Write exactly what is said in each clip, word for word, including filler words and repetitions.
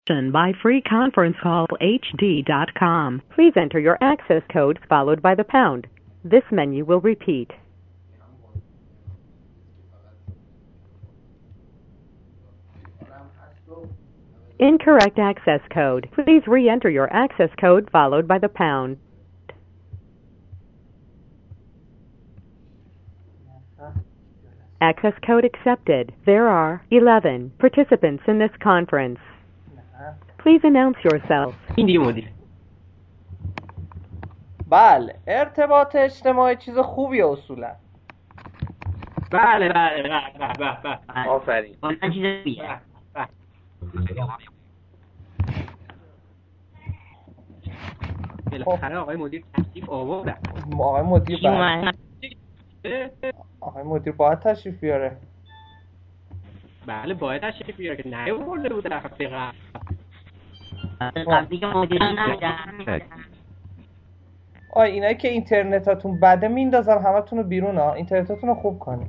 by free conference call H D dot com. Please enter your access code followed by the pound. This menu will repeat. Incorrect access code. Please re-enter your access code followed by the pound. Access code accepted. There are eleven participants in this conference. Please announce yourself. این دیگه مدیر. بله، ارتباط اجتماعی چیز خوبیه اصولا. بله بله بله بله بله. آفرین. اون چیز خوبیه. بالاخره آقای مدیر تشریف آورد. آقای مدیر باید آقای مدیر باید تشریف بیاره. بله باید تشریف بیاره که نیاورده بود در هفته قبل. قبلی که مدیر نمیدن. آی اینایی که اینترنتاتون بده میندازن همتون رو بیرون ها. اینترنتاتون رو خوب کنید.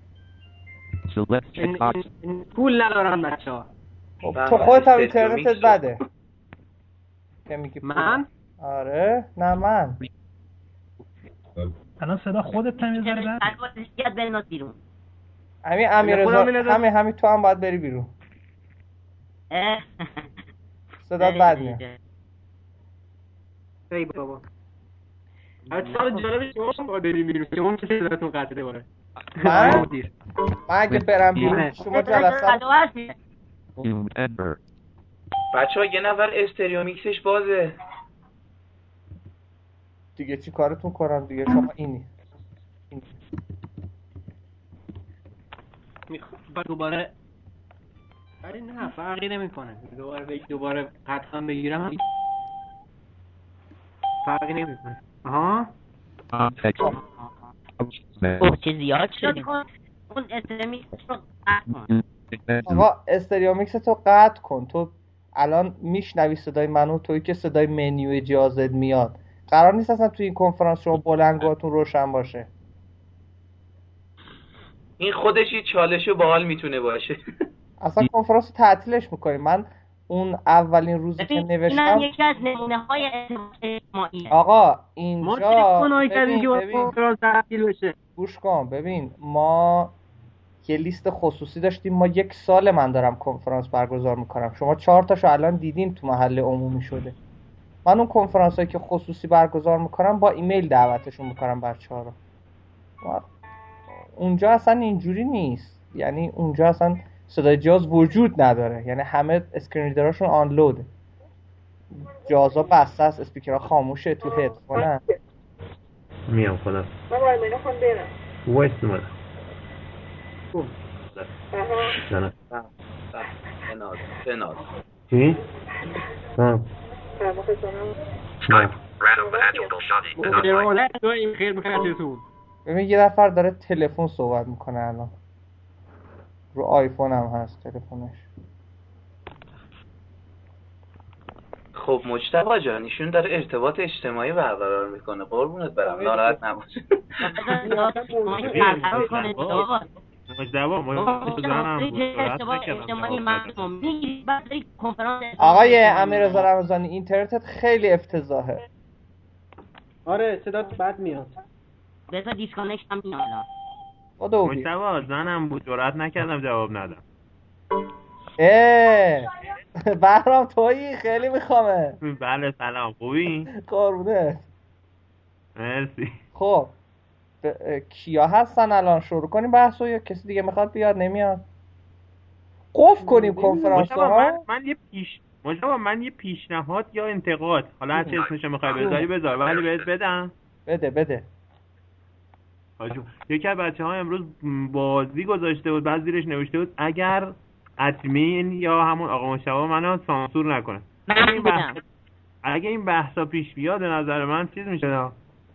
پول ندارن بچه ها. تو خودت هم اینترنتت بده. که میگی من؟ آره نه من. الان صدا خودت هم یه ذره بده. یاد بنویس بیرون. همین امیررضا همین همین تو هم باید بری بیرون. صدا بد میاد. ای بابا. اصلا جالبه شما باید بریم بیرون. شما چه صداتون قطعه باره. من من اگه برم بیرون شما جلسه بچه ها یه نفر استریو میکسش بازه دیگه چی کارتون کنم دیگه شما اینی این. میخوام دوباره ولی نه فرقی نمیکنه دوباره به دوباره قطعا بگیرم فرقی نمیکنه. آها اوه چه زیاد شد. اون استریمیکس رو قطع کن. آقا استریومیکس تو قطع کن. تو الان میشنوی صدای منو توی که صدای منیو جهازت میاد. قرار نیست اصلا توی این کنفرانس شما بلندگوهاتون روشن باشه. این خودش یه چالش باحال میتونه باشه. اصلا کنفرانس رو تعطیلش میکنیم. من اون اولین روزی که نوشتم اینم یکی از نمونه‌های اجتماعی. آقا اینجا ببین ببین گوش کن ببین ما یه لیست خصوصی داشتیم. ما یک سال من دارم کنفرانس برگزار میکنم. شما چهار تاشو الان دیدین تو محل عمومی شده. من اون کنفرانس هایی که خصوصی برگزار میکنم با ایمیل دعوتشون میکنم بچه ها رو. اونجا اصلا اینجوری نیست. یعنی اونجا اصلا صدای جاز وجود نداره. یعنی همه اسکرین ریدراشون آنلوده. جازا بسته است، اسپیکرها خاموشه، تو هدفونه. میام خودم من باید مینا خون برم وایست اومد نه نه بناز بناز چی؟ ها ببین یه نفر داره تلفن صحبت میکنه الان. رو آیفون هم هست تلفنش. خب مجتبی جان ایشون داره ارتباط اجتماعی برقرار میکنه. قربونت برم ناراحت نباش. مجتبی آقای امیررضا رمضانی اینترنتت خیلی افتضاحه. آره صدات بد میاد. بذار دیسکانکت هم میاد. خدا مجتبی زنم بود جرئت نکردم جواب ندم. اه بهرام تویی خیلی میخوامه. بله سلام خوبی؟ قربونه مرسی. خب کیا هستن الان شروع کنیم بحثو یا کسی دیگه میخواد بیاد نمیاد؟ قفل کنیم کنفرانس ها. من, من یه پیش مجتبی من یه پیشنهاد یا انتقاد حالا هر چی اسمش میخوای بذاری بذار ولی بهت بدم. بده بده. حاجو یکی از بچه‌ها امروز بازی گذاشته بود بعد زیرش نوشته بود اگر ادمین یا همون آقا مشتبه منو سانسور نکنه. من بودم. اگه این بحثا پیش بیاد به نظر من چیز میشه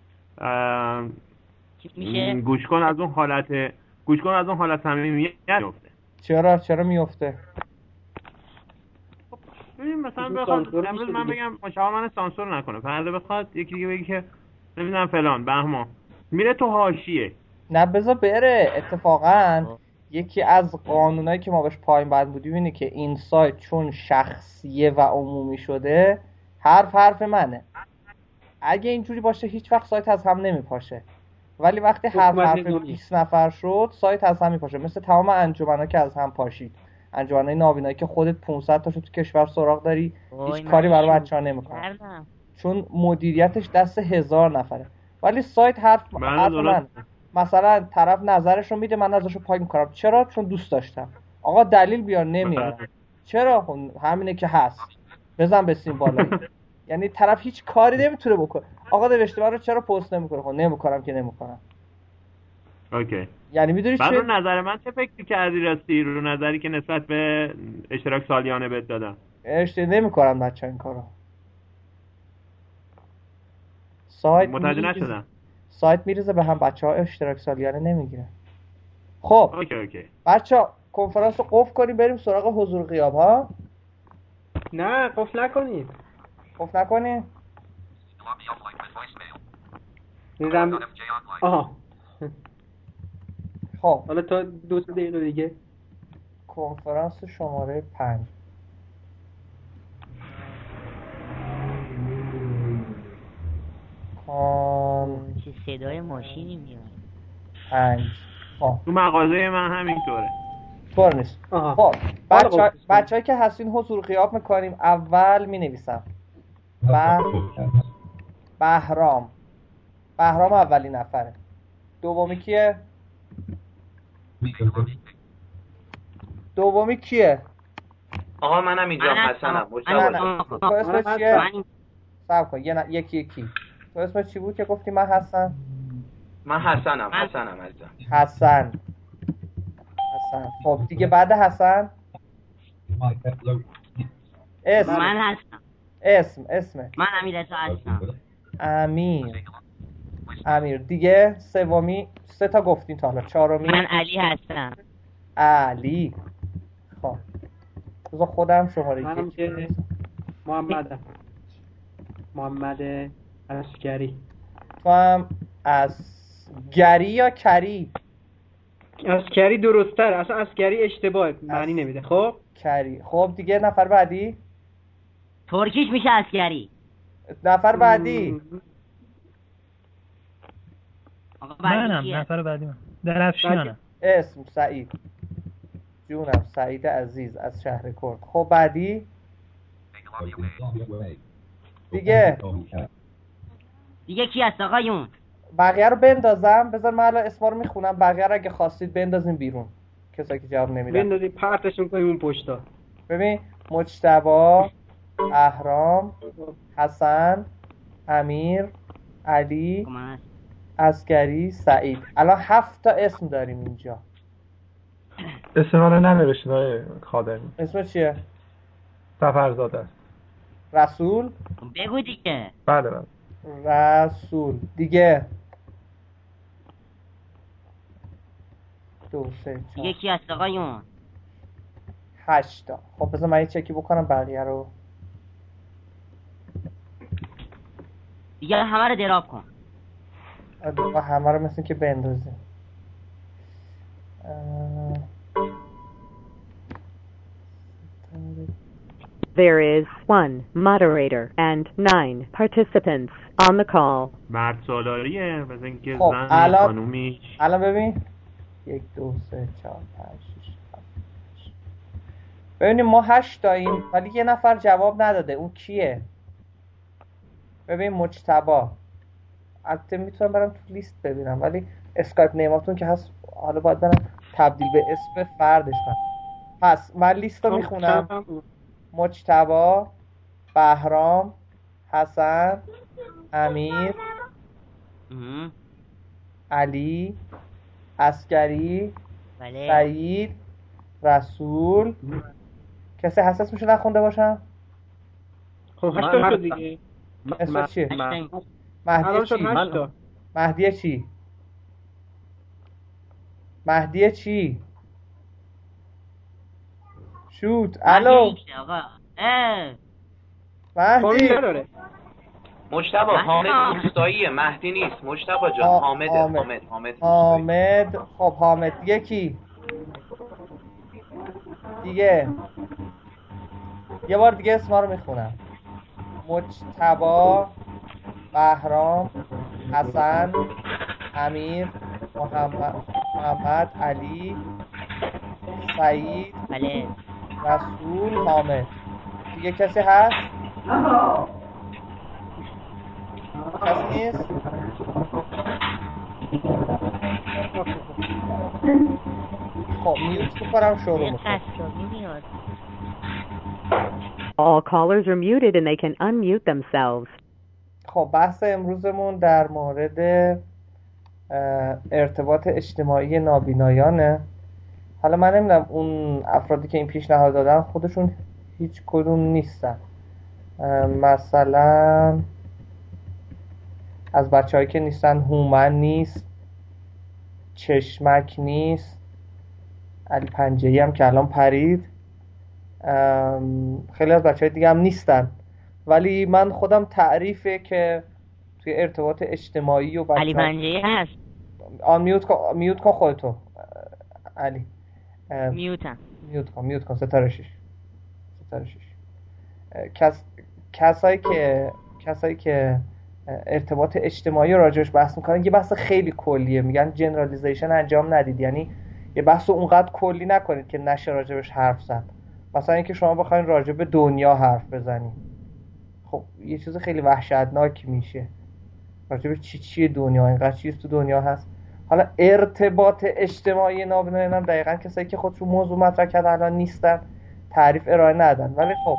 میشه گوش کن از اون حالت گوش کن از اون حالت صمیمیت میفته. چرا چرا میفته؟ ببین مثلا بخواد امروز من بگم مشابه من سانسور نکنه فردا بخواد یکی دیگه بگه که نمیدونم فلان بهمان میره تو حاشیه. نه بذار بره. اتفاقا یکی از قانونایی که ما بهش پایین باید بودیم اینه که این سایت چون شخصیه و عمومی شده حرف حرف منه. اگه اینجوری باشه هیچ وقت سایت از هم نمیپاشه، ولی وقتی حرف حرف بیست نفر شد سایت از هم میپاشه. مثل تمام انجمنا که از هم پاشید، انجمنای نابینایی که خودت پانصد تاشو تو کشور سراغ داری، هیچ کاری برای بچه‌ها نمیکنه چون مدیریتش دست هزار نفره. ولی سایت حرف حرف من، مثلا طرف نظرش رو میده من ازشو پاک میکنم. چرا؟ چون دوست داشتم. آقا دلیل بیار نمیارم. چرا؟ همینه که هست، بزن به سیم بالایی. یعنی طرف هیچ کاری نمیتونه بکنه. آقا نوشته من رو چرا پست نمیکنه؟ خب نمیکنم که نمیکنم. اوکی. یعنی میدونی چه؟ رو نظر من چه فکری کردی راستی رو نظری که نسبت به اشتراک سالیانه بهت دادم؟ اشتراک نمیکنم بچا این کارو. سایت متوجه نشدم. سایت میریزه به هم، بچه‌ها اشتراک سالیانه نمیگیرن. خب اوکی اوکی بچه‌ها کنفرانس رو قفل کنیم بریم سراغ حضور غیاب ها. نه قفل نکنید. قفل نکنید. میرم. آها. خب حالا تا دو سه دقیقه دیگه کنفرانس شماره پنج. کان چه صدای ماشینی میاد. پنج. خب تو مغازه من همینطوره. طور نیست. خب بچه بچه‌ای که هستین حضور غیاب میکنیم. اول مینویسم بعد بهرام. بهرام اولین نفره. دومی کیه؟ دومی کیه؟ آقا منم اینجا حسنم. تو اسمت چیه؟ صبر کن یه یکی یکی. تو اسمت چی بود که گفتی من هستم؟ من حسنم. حسنم عزیزم. حسن. حسن. خب دیگه بعد حسن اسم. من هستم. اسم اسم من امیر رضا هستم. امیر. امیر. دیگه سومی سه تا گفتین تا حالا. چهارمی من علی هستم. علی. خب بذار خودم شماره منم که محمدم. محمد اسکری. تو هم اسگری یا کری؟ اسکری درست‌تر. اصلا اسکری اشتباهه، معنی نمیده. خب کری. خب دیگه نفر بعدی؟ ترکیش میشه اسکری. نفر بعدی؟ منم نفر بعدی من. درفشانم. اسم سعید. جونم سعید عزیز از شهر کرد. خب بعدی؟ دیگه دیگه کی هست آقایون؟ بقیه رو بندازم. بذار من الان اسما رو میخونم، بقیه رو اگه خواستید بندازیم بیرون. کسایی که جواب نمیدن بندازیم پرتشون کنیم اون پشتا. ببین مجتبی، اهرام، حسن، امیر، علی، اسکری، سعید. الان هفت تا اسم داریم اینجا. اسم منو ننوشتید آقای خادمی. اسم چیه؟ سفرزاده است. رسول؟ بگو دیگه. بله بله. رسول. دیگه دو سه چهار دیگه کی هست آقایون؟ هشتا. خب بذار من یه چکی بکنم بقیه رو. دیگه همه رو دراب کن. و همه رو مثل که بندازیم. There is one moderator and nine participants on the call. مرد سالاریه مثل اینکه خب زن الان خانومی. الان ببین یک دو سه چهار پنج شش هفت. ببینیم ما هشت تاییم ولی یه نفر جواب نداده. اون کیه؟ ببین مجتبی. البته میتونم برم تو لیست ببینم ولی اسکایپ نیماتون که هست حالا باید برم تبدیل به اسم فردش کنم. پس من لیست رو میخونم. مجتبی، بهرام، حسن، امیر، علی، اسکری، بله. سعید، رسول. کسی هست اسمشو نخونده باشم؟ خب هشتا شد دیگه. اسمش چیه؟ مهدی چی؟ هشتا. مهدی چی؟ مهدی چی؟ شوت. الو مهدی. مجتبی حامد روستاییه. مهدی نیست. مجتبی جان حامد حامد حامد حامد. خب حامد. دیگه کی؟ دیگه یه بار دیگه اسما رو میخونم: مجتبی، بهرام، حسن، امیر، محمد, محمد علی، سعید، بله. رسول، حامد. دیگه کسی هست؟ کسی نیست؟ خب میوت میکنم، شروع میکنم. All callers are muted and they can unmute themselves. خب بحث امروزمون در مورد ارتباط اجتماعی نابینایانه. حالا من نمیدونم اون افرادی که این پیشنهاد دادن خودشون هیچ کدوم نیستن. مثلا از بچه‌هایی که نیستن هومن نیست، چشمک نیست، علی پنجه‌ای هم که الان پرید، خیلی از بچه‌های دیگه هم نیستن. ولی من خودم تعریفه که توی ارتباط اجتماعی و بچه‌ها علی پنجه‌ای هست. آن میوت کن، میوت کن خودتو علی. میوتم. میوت کن، میوت کن. ستاره شش. ستاره شش. کس کسایی که کسایی که ارتباط اجتماعی راجعش بحث میکنن یه بحث خیلی کلیه، میگن جنرالیزیشن انجام ندید، یعنی یه بحث اونقدر کلی نکنید که نشه راجبش حرف زد. مثلا اینکه شما بخواید راجع به دنیا حرف بزنید، خب یه چیز خیلی وحشتناک میشه. راجع به چی چی دنیا، اینقدر چیز تو دنیا هست. حالا ارتباط اجتماعی نابینایان هم دقیقاً کسایی که خودشون موضوع مطرح کردن الان نیستن، تعریف ارائه ندادن. ولی خب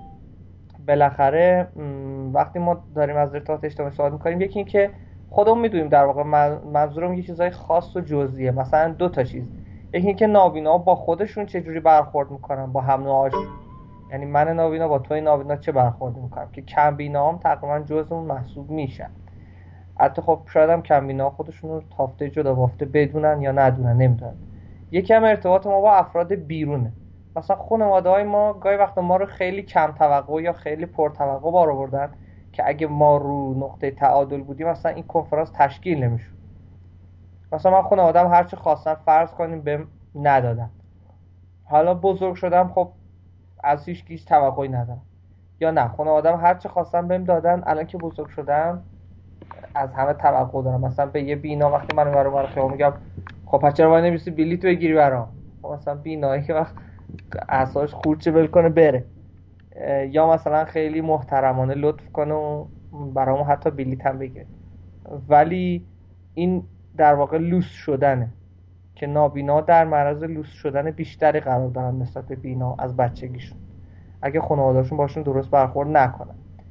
بالاخره وقتی ما داریم از ارتباط اجتماعی صحبت می‌کنیم، یکی این که خودمون میدونیم در واقع منظورم یه چیزای خاص و جزئیه. مثلا دو تا چیز: یکی این که نابینا با خودشون چه جوری برخورد میکنن با هم نوعاشون، یعنی من نابینا با توی نابینا چه برخورد میکنم، که کم بینا هم تقریبا جزء اون محسوب میشن. حتی خب شاید هم کم بینا خودشون رو تافته جدا بافته بدونن یا ندونن، نمیدونن. یکی هم ارتباط ما با افراد بیرونه. مثلا خانواده‌های ما گاهی وقتا ما رو خیلی کم توقع یا خیلی پر توقع بار آوردن که اگه ما رو نقطه تعادل بودیم مثلا این کنفرانس تشکیل نمیشد. مثلا من خانواده‌ام هر چی خواستن فرض کنیم بهم ندادن. حالا بزرگ شدم، خب از هیچ کس توقعی ندارم. یا نه، خانواده‌ام هر چی خواستن بهم دادن، الان که بزرگ شدم از همه توقع دارم. مثلا به یه بینا وقتی من اونورا اونورا خیابون میگم خب پس چرا وای نمیسی بلیط بگیری برام؟ خب مثلا بینایی که وقت اعصابش خورد چه ول کنه بره. یا مثلا خیلی محترمانه لطف کنه و برامون حتی بلیط هم بگیره. ولی این در واقع لوس شدنه که نابینا در معرض لوس شدن بیشتری قرار دارن نسبت به بینا از بچگیشون، اگه خانواده‌شون باشون درست برخورد نکنن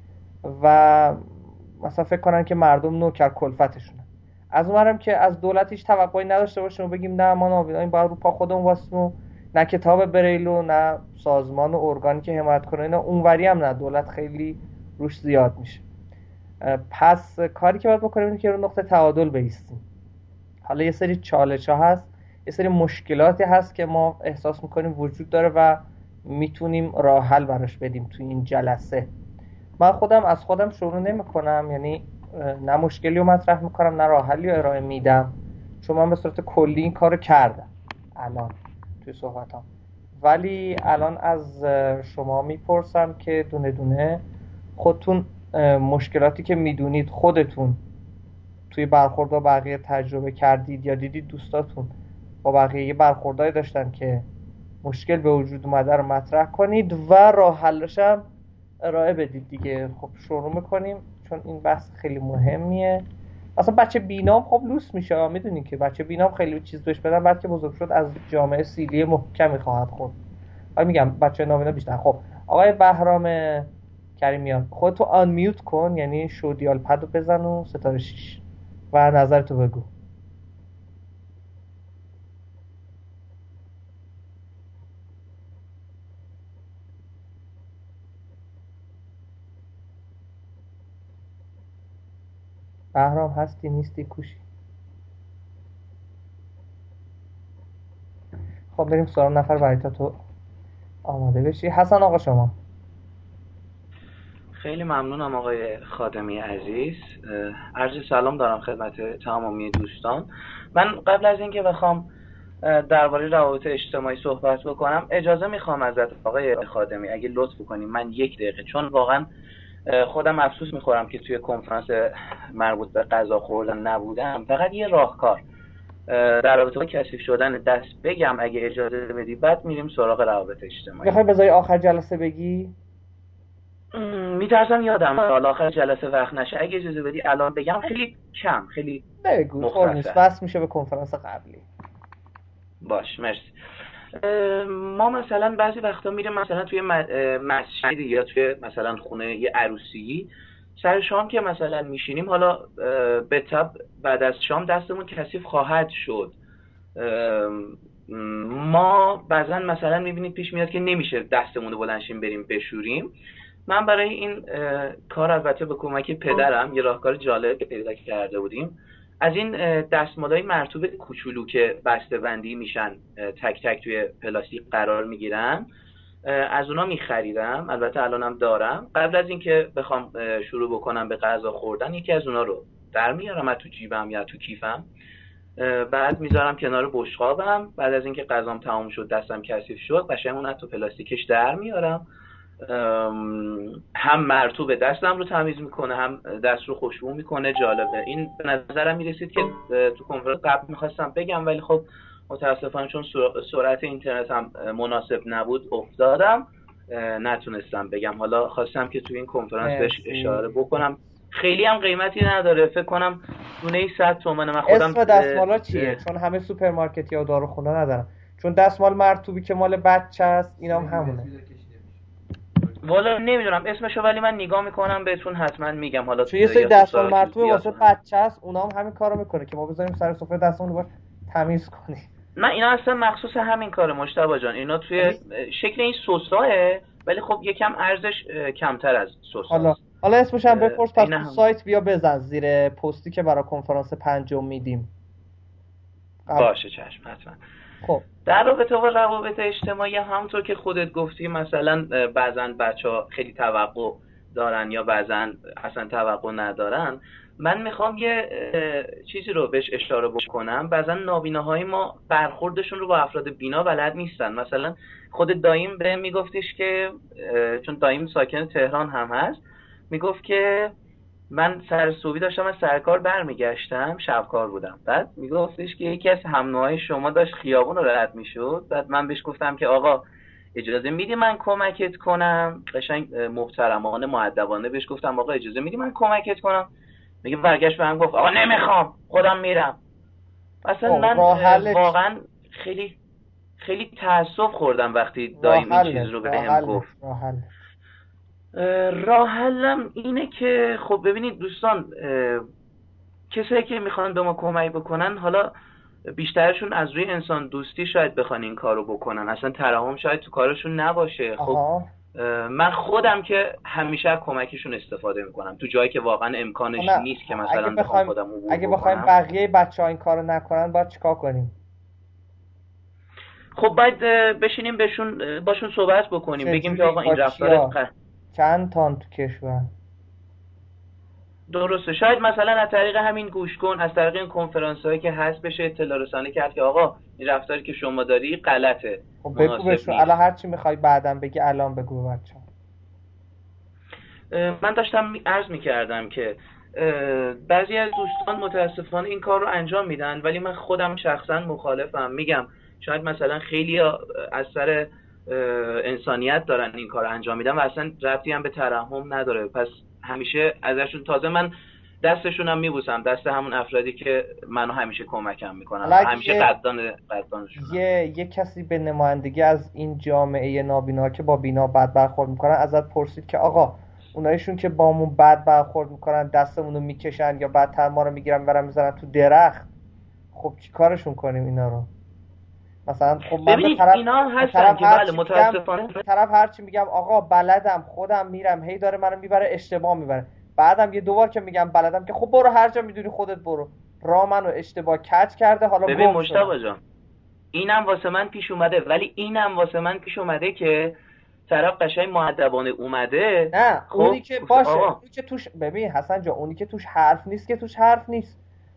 و مثلا فکر کنن که مردم نوکر کلفتشونه. از اونورم که از دولت هیچ توقعی نداشته باشیم و بگیم نه ما نابیناییم باید رو پا خودمون واسیم و نه کتاب بریلو نه سازمان و ارگانی که حمایت کنه، اینا اونوری هم نه، دولت خیلی روش زیاد میشه. پس کاری که باید بکنیم اینه که رو نقطه تعادل بایستیم. حالا یه سری چالش ها هست، یه سری مشکلاتی هست که ما احساس میکنیم وجود داره و میتونیم راه حل براش بدیم توی این جلسه. من خودم از خودم شروع نمی کنم، یعنی نه مشکلی رو مطرح میکنم نه راه حلی رو ارائه میدم، چون من به صورت کلی این کارو کردم الان توی صحبتام. ولی الان از شما میپرسم که دونه دونه خودتون مشکلاتی که میدونید خودتون توی برخورد با بقیه تجربه کردید یا دیدید دوستاتون با بقیه برخوردایی داشتن که مشکل به وجود اومده رو مطرح کنید و راه حلش هم ارائه بدید دیگه. خب شروع میکنیم چون این بحث خیلی مهمیه. اصلا بچه بینام خب لوس میشه، میدونین که بچه بینام خیلی چیز بهش بدن بعد که بزرگ شد از جامعه سیلی محکمی خواهد خورد. حالا میگم بچه نابینا بیشتر. خب آقای بهرام کریمیان خودتو آن میوت کن، یعنی شودیال پد رو بزن و ستاره شیش و نظرتو بگو. بهرام هستی نیستی کوشی؟ خب بریم سراغ نفر بعدی تا تو آماده بشی. حسن آقا شما. خیلی ممنونم آقای خادمی عزیز. عرض سلام دارم خدمت تمامی دوستان. من قبل از اینکه بخوام درباره روابط اجتماعی صحبت بکنم، اجازه میخوام ازت آقای خادمی اگه لطف کنیم من یک دقیقه، چون واقعا خودم افسوس میخورم که توی کنفرانس مربوط به غذا خوردن نبودم. فقط یه راهکار در رابطه با کثیف شدن دست بگم اگه اجازه بدی، بعد میریم سراغ روابط اجتماعی. میخوای بذاری آخر جلسه بگی؟ میترسم یادم حالا آخر جلسه وقت نشه. اگه اجازه بدی الان بگم خیلی کم، خیلی بگو، طور نیست، بس میشه به کنفرانس قبلی. باش مرسی. ما مثلا بعضی وقتا میریم مثلا توی مسجد یا توی مثلا خونه یه عروسی، سر شام که مثلا میشینیم، حالا به طب بعد از شام دستمون کثیف خواهد شد. ما بعضا مثلا میبینید پیش میاد که نمیشه دستمون رو بلندشیم بریم بشوریم. من برای این کار البته به کمک پدرم یه راهکار جالب پیدا کرده بودیم. از این دستمالای مرطوب کوچولو که بسته بندی میشن، تک تک توی پلاستیک قرار میگیرن، از اونا میخریدم. البته الانم دارم. قبل از اینکه بخوام شروع بکنم به غذا خوردن، یکی از اونا رو در میارم از تو جیبم یا تو کیفم، بعد میذارم کنار بشقابم. بعد از اینکه غذام تموم شد، دستم کثیف شد، قشنگ اون از تو پلاستیکش در میارم. هم مرطوب دستم رو تمیز میکنه، هم دست رو خوشبو میکنه. جالبه. این به نظرم میرسید که تو کنفرانس قبل میخواستم بگم، ولی خب متاسفانه چون سرعت اینترنت هم مناسب نبود افتادم، نتونستم بگم. حالا خواستم که تو این کنفرانس بهش اشاره بکنم. خیلی هم قیمتی نداره، فکر کنم دونه صد تومنه. من خودم اسم دستمالا چیه؟ چون همه سوپرمارکت یا داروخونه ندارن. چون دستمال مرطوبی که مال بچه است اینا هم همونه. والا نمیدونم اسمشو، ولی من نگاه میکنم بهتون حتما میگم. حالا چون یه سری دستمال مرطوب واسه بچه است، اونا هم همین کارو میکنه که ما بذاریم سر سفره دستمون رو تمیز کنیم. نه اینا اصلا مخصوص همین کاره مجتبی جان. اینا توی شکل این سس‌هاه، ولی خب یکم ارزش کمتر از سس. حالا حالا اسمش هم بپرس، پس تو سایت بیا بزن زیر پستی که برای کنفرانس پنجم میدیم. باشه چشم حتما. خب در رابطه با روابط اجتماعی همونطور که خودت گفتی، مثلا بعضن بچه‌ها خیلی توقع دارن یا بعضن اصلا توقع ندارن. من میخوام یه چیزی رو بهش اشاره بکنم. بعضا نابیناهای ما برخوردشون رو با افراد بینا بلد نیستن. مثلا خود دایم به میگفتش که، چون دایم ساکن تهران هم هست، میگفت که من سر صبحی داشتم از سرکار برمیگشتم، شبکار بودم. بعد میگفتش که یکی از همنوهای شما داشت خیابون رو رد میشد. بعد من بهش گفتم که آقا اجازه میدی من کمکت کنم؟ قشنگ محترمانه مؤدبانه بهش گفتم آقا اجازه میدی من کمکت کنم؟ میگه برگشت به من گفت آقا نمیخوام، خودم میرم. اصلا من واقعا خیلی خیلی تأسف خوردم وقتی دایم این چیز رو بهم گفت. راه حلم اینه که خب ببینید دوستان، کسایی که میخوان به ما کمک بکنن، حالا بیشترشون از روی انسان دوستی شاید بخوان این کارو بکنن، اصلا ترحم شاید تو کارشون نباشه. خب من خودم که همیشه کمکشون استفاده میکنم تو جایی که واقعا امکانش نه. نیست که مثلا اگه بخوایم خودم اگه بخوایم بقیه بچه‌ها این کارو نکنن باید چیکار کنیم؟ خب باید بشینیم بهشون باشون صحبت بکنیم، بگیم که آقا این رفتار چند تان تو کشور درسته. شاید مثلا از طریق همین گوش کن، از طریق این کنفرانس هایی که هست بشه اطلاع رسانی کرد که آقا این رفتاری که شما داری غلطه. خب بگو بهشون، الان هر چی میخوای بعدم بگی الان بگو بچه‌ها. من داشتم عرض میکردم که بعضی از دوستان متاسفانه این کار رو انجام میدن، ولی من خودم شخصا مخالفم. میگم شاید مثلا خیلی از سر انسانیت دارن این کار انجام میدن و اصلا ربطی هم به ترحم نداره. پس همیشه ازشون، تازه من دستشون هم میبوسم، دست همون افرادی که منو همیشه کمکم میکنن، همیشه قدردان قدردانشون. یه یه کسی به نمایندگی از این جامعه نابینا که با بینا بد برخورد میکنن ازت پرسید که آقا اونایشون که بامون بد برخورد میکنن دستمون رو میکشن یا بدتر ما رو میگیرن میبرن میذارن تو درخت، خب چی کارشون کنیم اینا رو؟ مثلا خب من به طرف اینا هستن که بله متاسفانه طرف هرچی میگم آقا بلدم خودم میرم، هی داره منو میبره اشتباه میبره. بعدم یه دوبار که میگم بلدم که خب برو هر جا میدونی خودت برو. راه منو اشتباه کج کرده، حالا ببین مجتبی جان اینم واسه من پیش اومده، ولی اینم واسه من پیش اومده که طرف قشنگ مؤدبانه اومده. نه خب اونی که باشه اونی که توش، ببین حسن جان اونی که توش حرف نیست که توش حرف نیست.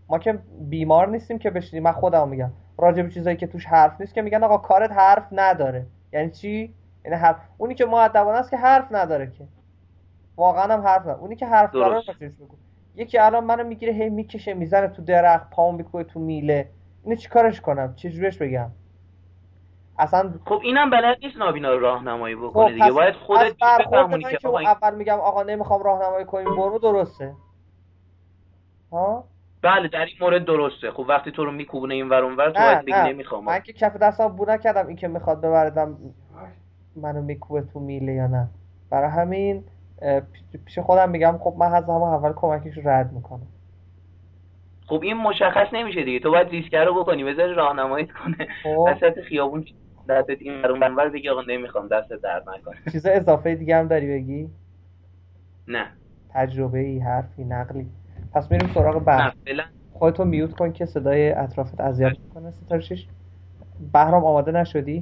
ما که بیمار نیستیم که بشینیم. من خودم میگم راجع به چیزایی که توش حرف نیست که میگن آقا کارت حرف نداره. یعنی چی؟ یعنی حرف اونی که مؤدبانه است که حرف نداره، که واقعا هم حرف نداره. اونی که حرف داره راجعش بگو. یکی الان منو میگیره هی میکشه میزنه تو درخت، پامو میکوبه تو میله، اینو چیکارش کنم؟ چه جوریش بگم؟ اصلا خب اینم بلد نیست نابینا رو راهنمایی بکنه دیگه. باید خودت بفهمونی که آقا اول میگم آقا نمیخوام راهنمایی کنیم برو، درسته ها؟ بله در این مورد درسته. خب وقتی تو رو میکوبونه این ور اون ور تو باید بگی نمیخوام. من که کف دستم بو نکردم این که میخواد ببردم منو میکوبه تو میله یا نه. برای همین پیش خودم میگم خب من از همون اول کمکش رد میکنم. خب این مشخص نمیشه دیگه. تو باید ریسک رو بکنی، بذاری راهنماییت کنه وسط خیابون دستت این ور اون ور بگی آقا نمیخوام، دستت درد نکنه. چیز اضافه دیگه هم داری بگی؟ نه. تجربه ای، حرفی، نقلی؟ پس میریم سراغ بحث. خودتو میوت کن که صدای اطرافت اذیت میکنه. ستاره شش. بهرام آماده نشدی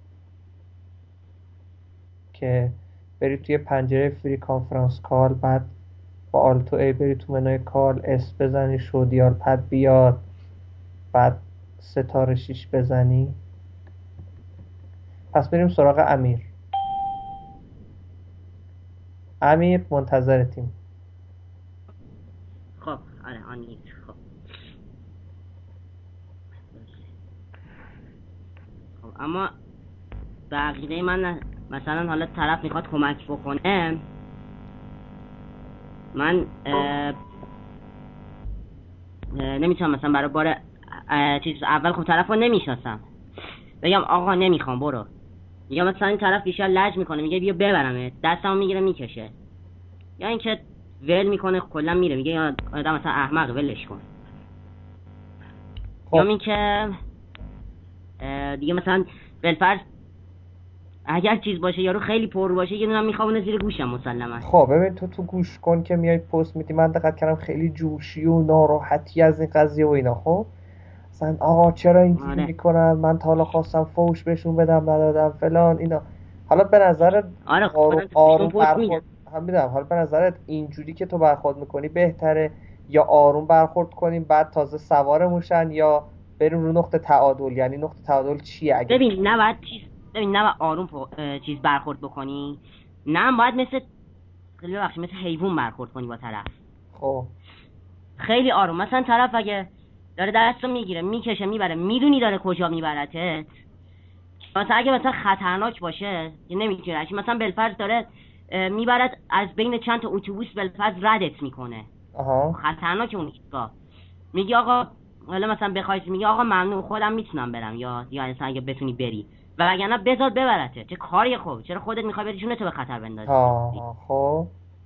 که بری توی پنجره فری کانفرنس کال، بعد با آلتو ای بری تو منوی کال، اس بزنی، شو دیال پد بیاد، بعد ستاره شیش بزنی. پس بریم سراغ امیر. امیر منتظرتیم. خب آره آنیت. خب خب اما به عقیده من مثلا حالا طرف میخواد کمک بکنه، من نمیتونم مثلا برای بار چیز اول خب طرف رو نمیشناسم بگم آقا نمیخوام برو. میگم مثلا این طرف بیشتر لج میکنه میگه بیا ببرمت، دستمو میگیره میکشه، یا اینکه ول میکنه کلا میره میگه یا آدم مثلا احمق ولش کن. یا اینکه دیگه مثلا بالفرض اگر چیز باشه یارو خیلی پر باشه یه دونم میخوابونه زیر گوشم مسلما. خب ببین تو تو گوش کن که میای پست میدی، من دقت کردم خیلی جوشی و ناراحتی از این قضیه و اینا. خب مثلا آقا چرا اینجوری آره. میکنن، من تا حالا خواستم فوش بهشون بدم ندادم فلان اینا. حالا به نظرت آره آروم آروم برخورد هم میدم، حالا به نظرت اینجوری که تو برخورد میکنی بهتره یا آروم برخورد کنیم بعد تازه سوار موشن، یا بریم رو نقطه تعادل؟ یعنی نقطه تعادل چیه؟ اگه ببین نه باید چیز ببین نه باید آروم چیز برخورد بکنی، نه باید مثل خیلی بخشی مثل حیوان برخورد کنی با طرف. خب خیلی آروم. مثلا طرف اگه داره دستو میگیره میکشه میبره، میدونی داره کجا میبرته، مثلا اگه مثلا خطرناک باشه که نمیتونه، مثلا بالفرض داره میبرد از بین چند تا اتوبوس بالفرض ردت میکنه، آها خطرناکه اون ایستگاه، میگی آقا حالا مثلا بخوای میگی آقا ممنون خودم میتونم برم، یا یا مثلا اگه بتونی بری، وگرنه بذار ببرته. چه کاری خوب، چرا خودت میخوای بری جونتو به خطر بندازی؟ آها خب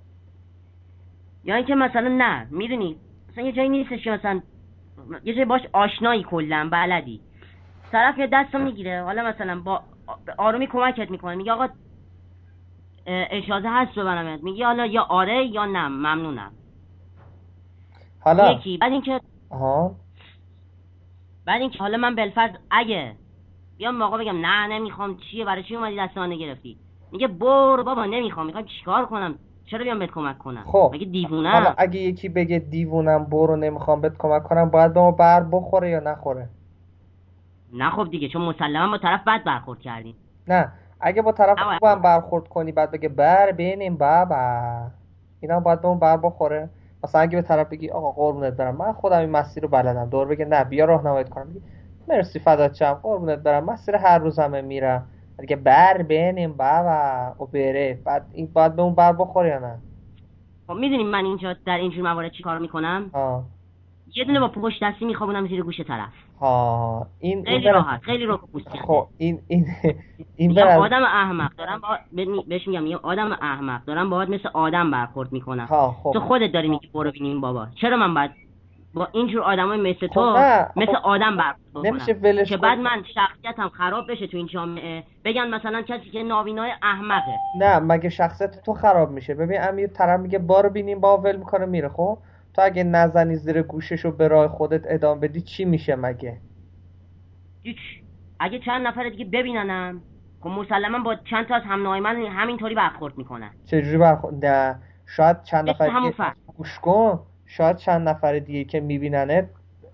یا اینکه مثلا نه میدونی مثلا یه جایی نیستش که مثلا یه جایی باش آشنایی کلا بلدی، طرف یه دستو میگیره حالا مثلا با آرومی کمکت میکنه، میگه آقا اجازه هست ببرمت، میگی حالا یا آره یا نه ممنونم. حالا یکی بعد اینکه آها بعد اینکه حالا من بالفرض اگه بیام آقا بگم نه نمیخوام، چیه برای چی اومدی دست من گرفتی، میگه برو بابا نمیخوام، میخوام چیکار کنم، چرا بیام بهت کمک کنم؟ خب مگه دیوونم؟ حالا اگه یکی بگه دیوونم برو نمیخوام بهت کمک کنم، باید به ما بر بخوره یا نخوره؟ نه خب دیگه چون مسلما با طرف بد برخورد کردیم. نه اگه با طرف خوبم برخورد کنی بعد بگه بر بینیم بابا، اینا باید به ما بر بخوره. مثلا اگه به طرف بگی آقا قربونت برم من خودم این مسیر رو بلدم، دور بگه نه بیا راهنماییت کنم، بگی مرسی فدات شم قربونت برم مسیر هر روزمه میرم، دیگه بر بینیم بابا و بره، بعد این باید به اون بر بخوره یا نه؟ خب میدونیم من اینجا در اینجور موارد چی کار میکنم؟ ها یه دونه با پشت دستی میخوابونم زیر گوش طرف. ها این خیلی راحت، خیلی رو پوست. خب این این این برای آدم احمق دارم با... بهش میگم یه آدم احمق دارم باهات مثل آدم برخورد میکنم. خب. تو خودت داری میگی برو ببینیم بابا، چرا من باید با اینجور آدمای مثل تو خب مثل خب. آدم برخورد بکنم؟ نمیشه ولش که بعد من شخصیتم خراب بشه تو این جامعه، بگن مثلا کسی که نابینای احمقه. نه مگه شخصیت تو خراب میشه؟ ببین امیر طرف میگه بارو بینیم با ول میکنه میره، خب تو اگه نزنی زیر گوششو به راه خودت ادامه بدی چی میشه مگه؟ هیچ. اگه چند نفر دیگه ببیننم خب مسلما با چند تا از هم نوعای من همینطوری برخورد میکنن. چجوری برخورد؟ نه شاید چند نفر دیگه گوش کن، شاید چند نفر دیگه که میبیننت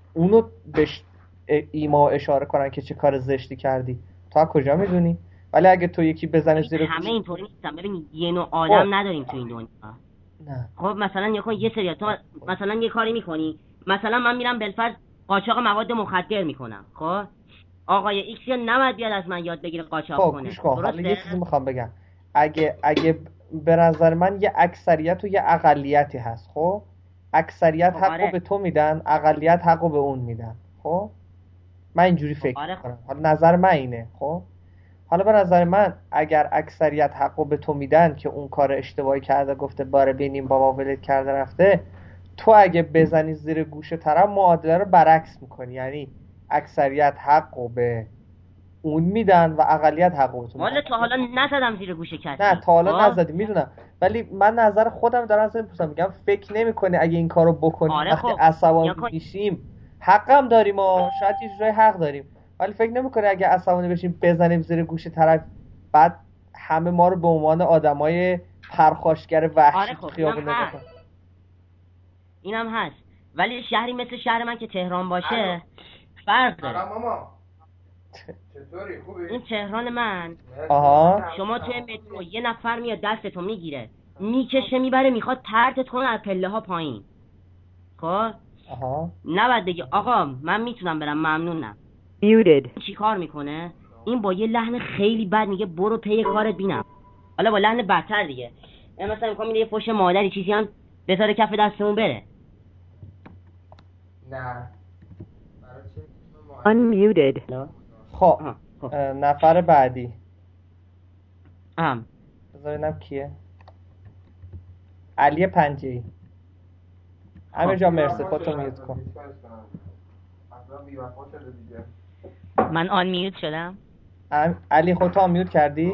اونو بهش ایما اشاره کنن که چه کار زشتی کردی. تو از کجا میدونی؟ ولی اگه تو یکی بزنه زیر همه اینطوری نیستن. ببین یه نوع آدم نداریم تو این دنیا. نه خب مثلا یکو یه سری تو مثلا یه کاری میکنی، مثلا من میرم بالفرض قاچاق مواد مخدر میکنم، خب آقای ایکس یا نباید بیاد از من یاد بگیره قاچاق خب کنه. گوش کن، حالا یه چیزی میخوام بگم. اگه اگه به نظر من یه اکثریت و یه اقلیتی هست. خب اکثریت خب حقو آره. به تو میدن، اقلیت حقو به اون میدن. خب من اینجوری فکر آره. میکنم. حالا نظر من اینه. خب حالا به نظر من اگر اکثریت حقو به تو میدن که اون کار اشتباهی کرده، گفته باره بینیم بابا ولت کرده رفته، تو اگه بزنی زیر گوش طرف معادله رو برعکس میکنی. یعنی اکثریت حقو به اون میدن و اقلیت حقو به تو میدن. والا تا حالا نزدم زیر گوش کسی. نه تا حالا خب؟ نزدی، میدونم، ولی من نظر خودم دارم ازت میپرسم. میگم فکر نمیکنی اگه این کارو بکنیم آره وقتی خب. عصبانی یا کن- میشیم حقم داریم و شاید یه جورایی حق داریم، ولی فکر نمیکنی اگه عصبانی بشیم بزنیم زیر گوش طرف بعد همه ما رو به عنوان آدمای پرخاشگر وحشی آره تو خب خیابون اینم نگاه هست. کنن. اینم هست. ولی شهری مثل شهر من که تهران باشه فرق داره. ماما چطوری؟ خوبی؟ این تهران من آها شما توی مترو یه نفر میاد دستتو میگیره میکشه میبره میخواد پرتت کنه از پله ها پایین. خب آها نباید بگی آقا من میتونم برم ممنونم. Muted. چی کار میکنه؟ این با یه لحن خیلی بد میگه برو پی کارت بینم. حالا با لحن بدتر دیگه مثلا میخوام میده یه فوش مادری چیزی هم بذاره کف دستمون بره. نه Unmuted. خب آها، خب. اه، نفر بعدی آم. بذار ببینم کیه. علی پنجه‌ای. امیر جان مرسی، خودتو میوت کن. من آن میوت شدم. ام... علی خودتو هم میوت کردی؟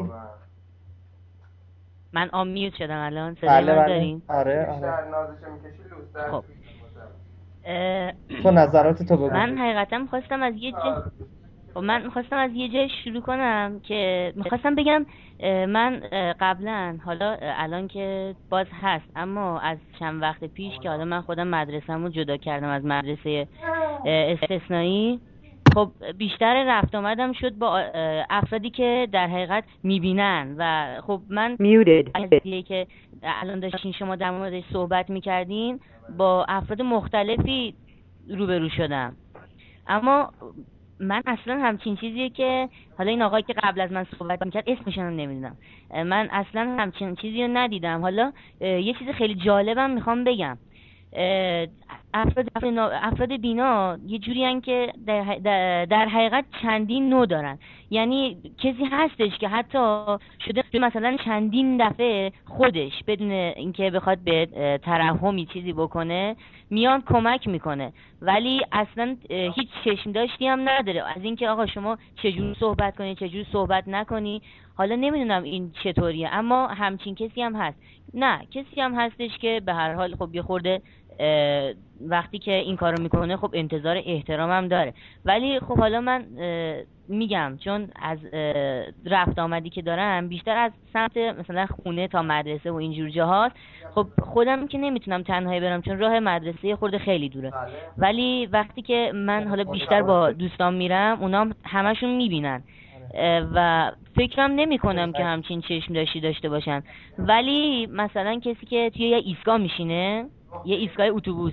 من آن میوت شدم الان. صدای بله من بله دارین؟ آره آره. خب اه، تو نظرات تو بگو. من حقیقتا میخواستم از یه جای خب من میخواستم از یه جای شروع کنم که میخواستم بگم اه، من اه، قبلا حالا اه، الان که باز هست اما از چند وقت پیش که حالا من خودم مدرسه‌مو جدا کردم از مدرسه اه، استثنایی، خب بیشتر رفت آمدم شد با اه، افرادی که در حقیقت میبینن و خب من Muted. قضیه که الان داشتین شما در موردش صحبت میکردین با افراد مختلفی روبرو شدم، اما من اصلا همچین چیزیه که حالا این آقایی که قبل از من صحبت میکرد اسمش هم نمیدونم، من اصلا همچین چیزی رو ندیدم. حالا یه چیز خیلی جالبم میخوام بگم. افراد افراد بینا یه جوری هن که در, در حقیقت چندین نوع دارن. یعنی کسی هستش که حتی شده مثلا چندین دفعه خودش بدون اینکه بخواد به ترحمی چیزی بکنه میان کمک میکنه، ولی اصلا هیچ چشم داشتی هم نداره از اینکه آقا شما چجور صحبت کنی چجور صحبت نکنی. حالا نمیدونم این چطوریه، اما همچین کسی هم هست. نه کسی هم هستش که به هر حال خب یه خورده وقتی که این کارو میکنه خب انتظار احترام هم داره، ولی خب حالا من میگم چون از رفت آمدی که دارم بیشتر از سمت مثلا خونه تا مدرسه و اینجور جاهاست، خب خودم که نمیتونم تنهایی برم چون راه مدرسه خورده خیلی دوره، ولی وقتی که من حالا بیشتر با دوستان میرم اونام همشون میبینن و فکرم نمی کنم که همچین چشم داشتی داشته باشن. ولی مثلا کسی که توی یه ایستگاه میشینه، یه ایستگاه اتوبوس،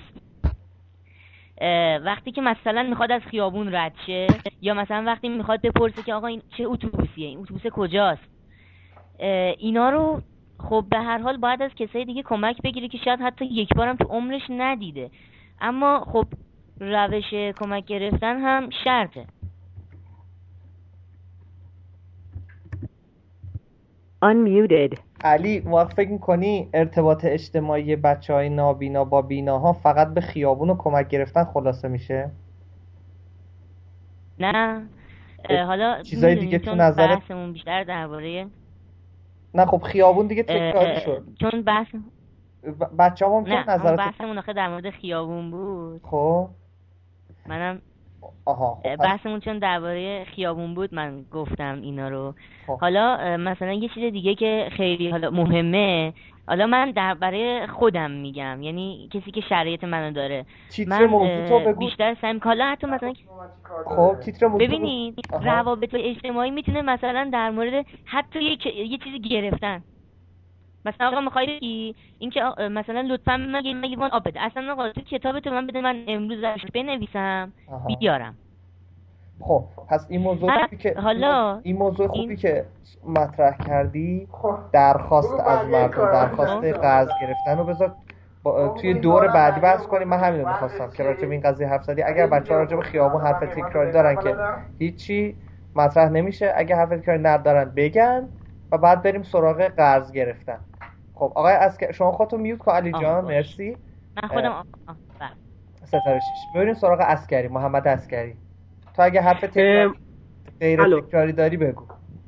وقتی که مثلا میخواد از خیابون رد شه یا مثلا وقتی میخواد بپرسه که آقا این چه اتوبوسیه، این اتوبوس کجاست، اینا رو خب به هر حال باید از کسای دیگه کمک بگیره که شاید حتی یک بارم تو عمرش ندیده، اما خب روش کمک گرفتن هم شرطه. Unmuted. علی ما فکر میکنی ارتباط اجتماعی بچه های نابینا با بیناها فقط به خیابون و کمک گرفتن خلاصه میشه؟ نه حالا چیزای دیگه تو نظرت؟ بحثمون بیشتر درباره نه خب خیابون دیگه تکراری شد چون بحث ب... بچه هم نه نظرت؟ بحثمون آخه در مورد خیابون بود. خب منم آها خب بحثمون چون درباره خیابون بود من گفتم اینا رو. خب. حالا مثلا یه چیز دیگه که خیلی حالا مهمه حالا من در برای خودم میگم، یعنی کسی که شرایط منو داره. تیتر من موضوع تو بگو. بیشتر سعی می‌کنم حالا حتی مثلا خب تیتر موضوع ببینید روابط اجتماعی میتونه مثلا در مورد حتی یه یه چیزی گرفتن. مثلا آقا می‌خوای کی اینکه مثلا لطفاً من یه لیوان آب بده. اصلا آقا تو کتابت من بده، من امروز درش بنویسم بیارم. خب پس این موضوع خوبی که حالا این موضوع خوبی این... که مطرح کردی، درخواست از مردم، درخواست قرض گرفتن رو بذار با... توی دور بعدی بحث کنیم. من همین رو می‌خواستم که راجع به این قضیه حرف زدی. اگر بچه‌ها راجع به خیابون حرف تکراری دارن که هیچی مطرح نمیشه، اگه حرف تکراری ندارن بگن و بعد بریم سراغ قرض گرفتن. خب آقای اسکر شما خودتون میوت کن. علی جان مرسی. من خودم ستاره شش. بریم سراغ عسکری، محمد عسکری. تو اگه حرف تکراری غیر تکراری داری بگو.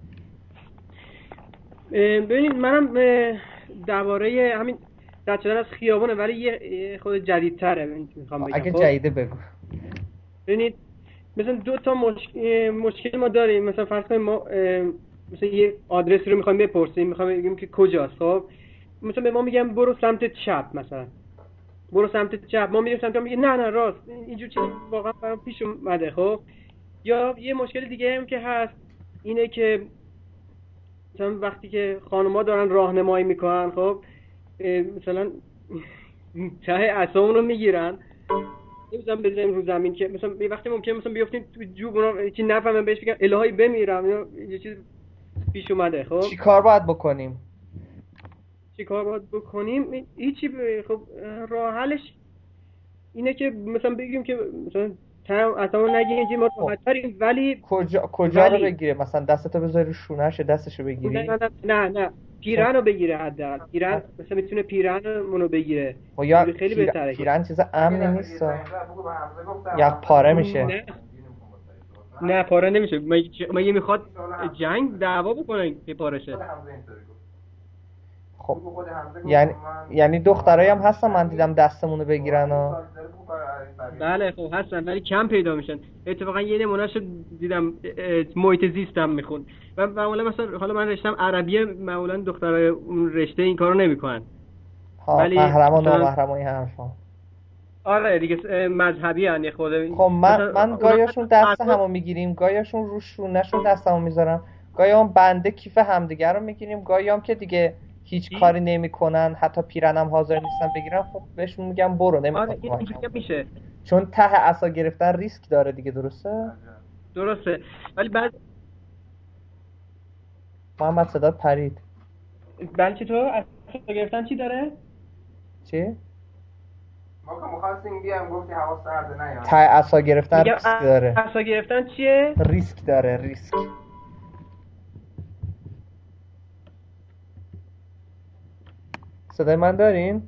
ببینید منم درباره همین رد شدن از خیابونه، ولی یه خود جدیدتره میخوام بگم. اگه جدیده بگو. ببینید مثلا دو تا مشکل مشکل ما داریم. مثلا فرض کنیم ما مثلا یه آدرسی رو میخوایم بپرسیم، میخوایم بگیم که کجاست. خب مثلا به ما میگم برو سمت چپ، مثلا برو سمت چپ، ما میریم سمت، میگه نه نه راست. اینجور چیز واقعا برام پیش اومده. خب یا یه مشکل دیگه هم که هست اینه که مثلا وقتی که خانم‌ها دارن راهنمایی میکنن، خب مثلا ته اعصابمون رو میگیرن، نمی‌ذارن بزنیم رو زمین که مثلا یه وقتی ممکنه مثلا بیافتیم تو جوب اونا چی نفهمن، بهش بگن الهی بمیرم یا یه چیز پیش اومده. خب چی کار باید بکنیم؟ چی کار باید بکنیم؟ هیچی. خب راه حلش اینه که مثلا بگیم که مثلا تمام اصلا نگیم که ما راحت تریم، ولی کجا کجا رو بگیره؟ مثلا دستتو بذاری رو شونه‌ش، دستشو بگیری؟ نه نه نه نه پیرهنو بگیره. حداقل پیرهن مثلا میتونه پیرهنمونو بگیره. یا خیلی پیر... بهتره. پیرهن چیز امنی نیست. یا پاره میشه. نه نه پاره نمیشه. مگه میخواد جنگ دعوا بکنه که پاره شه؟ خب یعنی یعنی دخترایی هم هستن من دیدم دستمونو بگیرن و بله خب هستن ولی کم پیدا میشن. اتفاقا یه نمونهشو دیدم محیط زیستم میخون و معمولا مثلا حالا من رشتم عربیه، معمولا دخترای اون رشته این کارو نمیکنن. ولی محرم و نامحرمایی همشون آره دیگه مذهبی ان خود. خب من من گایاشون دست همو میگیریم، گایاشون رو شونهشون دستمو میذارم، گاهی هم بنده کیف همدیگه رو میگیریم، گاهی هم که دیگه هیچ ای؟ کاری نمیکنن، حتی پیرنم حاضر نیستن بگیرن، خب بهشون میگم برو نمیخوام. آره این میشه چون ته عصا گرفتن ریسک داره دیگه. درسته؟ درسته ولی بعد محمد صدات پرید. بلکه تو عصا گرفتن چی داره؟ چی؟ ما که مخواستیم بیام گفتی هوا سرده نه. ته عصا گرفتن ریسک داره. عصا گرفتن چیه؟ ریسک داره. ریسک. صدای من دارین؟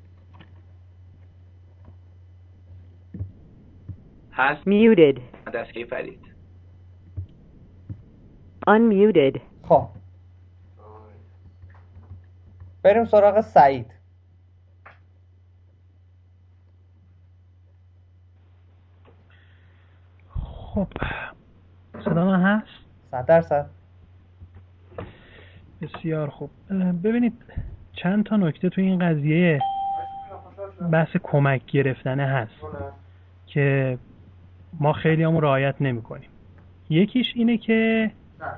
هست. Muted. دستگاه پرید. Unmuted. خب بریم سراغ سعید. خب صدا من هست؟ صد درصد. بسیار خوب. ببینید چند تا نکته تو این قضیه بحث کمک گرفتنه هست که ما خیلی همون رعایت نمی کنیم. یکیش اینه که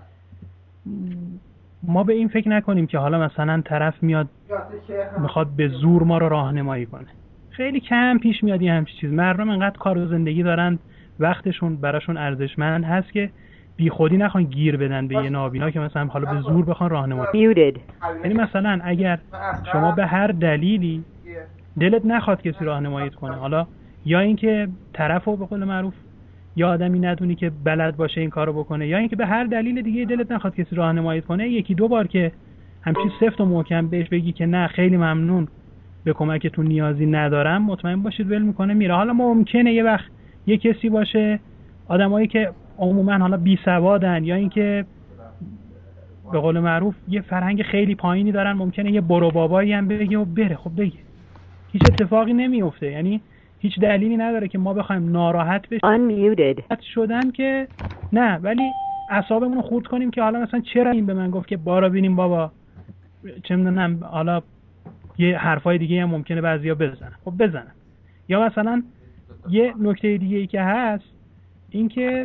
ما به این فکر نکنیم که حالا مثلا طرف میاد میخواد به زور ما رو راهنمایی کنه. خیلی کم پیش میاد یه همچین چیز. مردم انقدر کار و زندگی دارن، وقتشون براشون ارزشمند هست که بی خودی نخوان گیر بدن به یه نابینا که مثلا حالا به زور بخوان راهنمایی. یعنی مثلا اگر شما به هر دلیلی دلت نخواد کسی راهنماییت کنه، حالا یا اینکه طرفو به قول معروف یا آدمی ندونی که بلد باشه این کارو بکنه، یا اینکه به هر دلیل دیگه دلت نخواد کسی راهنماییت کنه، یکی دو بار که همچین سفت و محکم بهش بگی که نه خیلی ممنون به کمکتون نیازی ندارم، مطمئن باشید ول میکنه میره. حالا ممکنه یه وقت یه کسی باشه، آدمایی که عموما حالا بی سوادن یا اینکه به قول معروف یه فرهنگ خیلی پایینی دارن، ممکنه یه برو بابایی هم بگه و بره. خب بگه هیچ اتفاقی نمیفته، یعنی هیچ دلیلی نداره که ما بخوایم ناراحت بشیم شدن که نه، ولی اعصابمون رو خورد کنیم که حالا مثلا چرا این به من گفت که بارا بینیم بابا چه میدونم حالا یه حرفای دیگه هم ممکنه بعضیا بزنن، خب بزنن. یا مثلا یه نکته دیگه ای که هست این که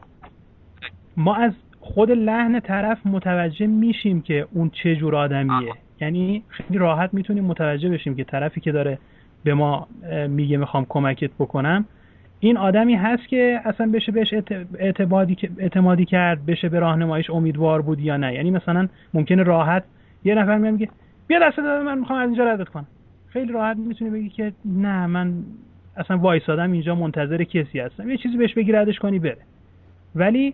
ما از خود لحن طرف متوجه میشیم که اون چه جور آدمیه. یعنی خیلی راحت میتونیم متوجه بشیم که طرفی که داره به ما میگه میخوام کمکت بکنم این آدمی هست که اصلا بشه بهش اعتمادی اعتمادی کرد، بشه به راهنماییش امیدوار بود یا نه. یعنی مثلا ممکنه راحت یه نفر میگه بیا دست داد من میخوام از اینجا ردت کنم، خیلی راحت میتونه بگی که نه من اصلا وایسادم اینجا منتظر کسی هستم، یه چیزی بهش بگی ردش کنی بره. ولی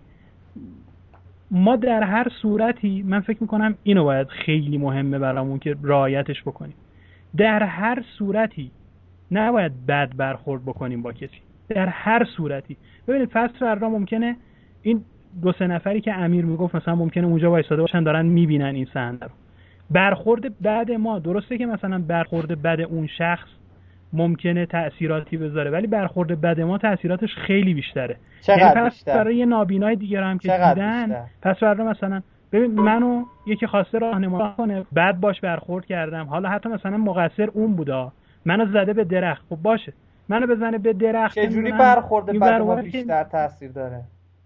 ما در هر صورتی من فکر میکنم اینو باید خیلی مهمه برامون که رعایتش بکنیم، در هر صورتی نباید بد برخورد بکنیم با کسی، در هر صورتی. ببینید فصل فردا ممکنه این دو سه نفری که امیر میگفت مثلا ممکنه اونجا وایساده باشن دارن میبینن این صحنه رو، برخورد بد ما درسته که مثلا برخورد بد اون شخص ممکنه تأثیراتی بذاره، ولی برخورد بد ما تأثیراتش خیلی بیشتره. یعنی پس برای یه نابینای دیگر هم که دیدن بیشتر. پس فردا مثلا ببین منو یکی خواسته راهنمایی کنه بعد باش برخورد کردم، حالا حتی مثلا مقصر اون بودا، منو زده به درخت، خب باشه منو بزنه به درخت، چه جوری برخورد بد ما بیشتر تاثیر داره؟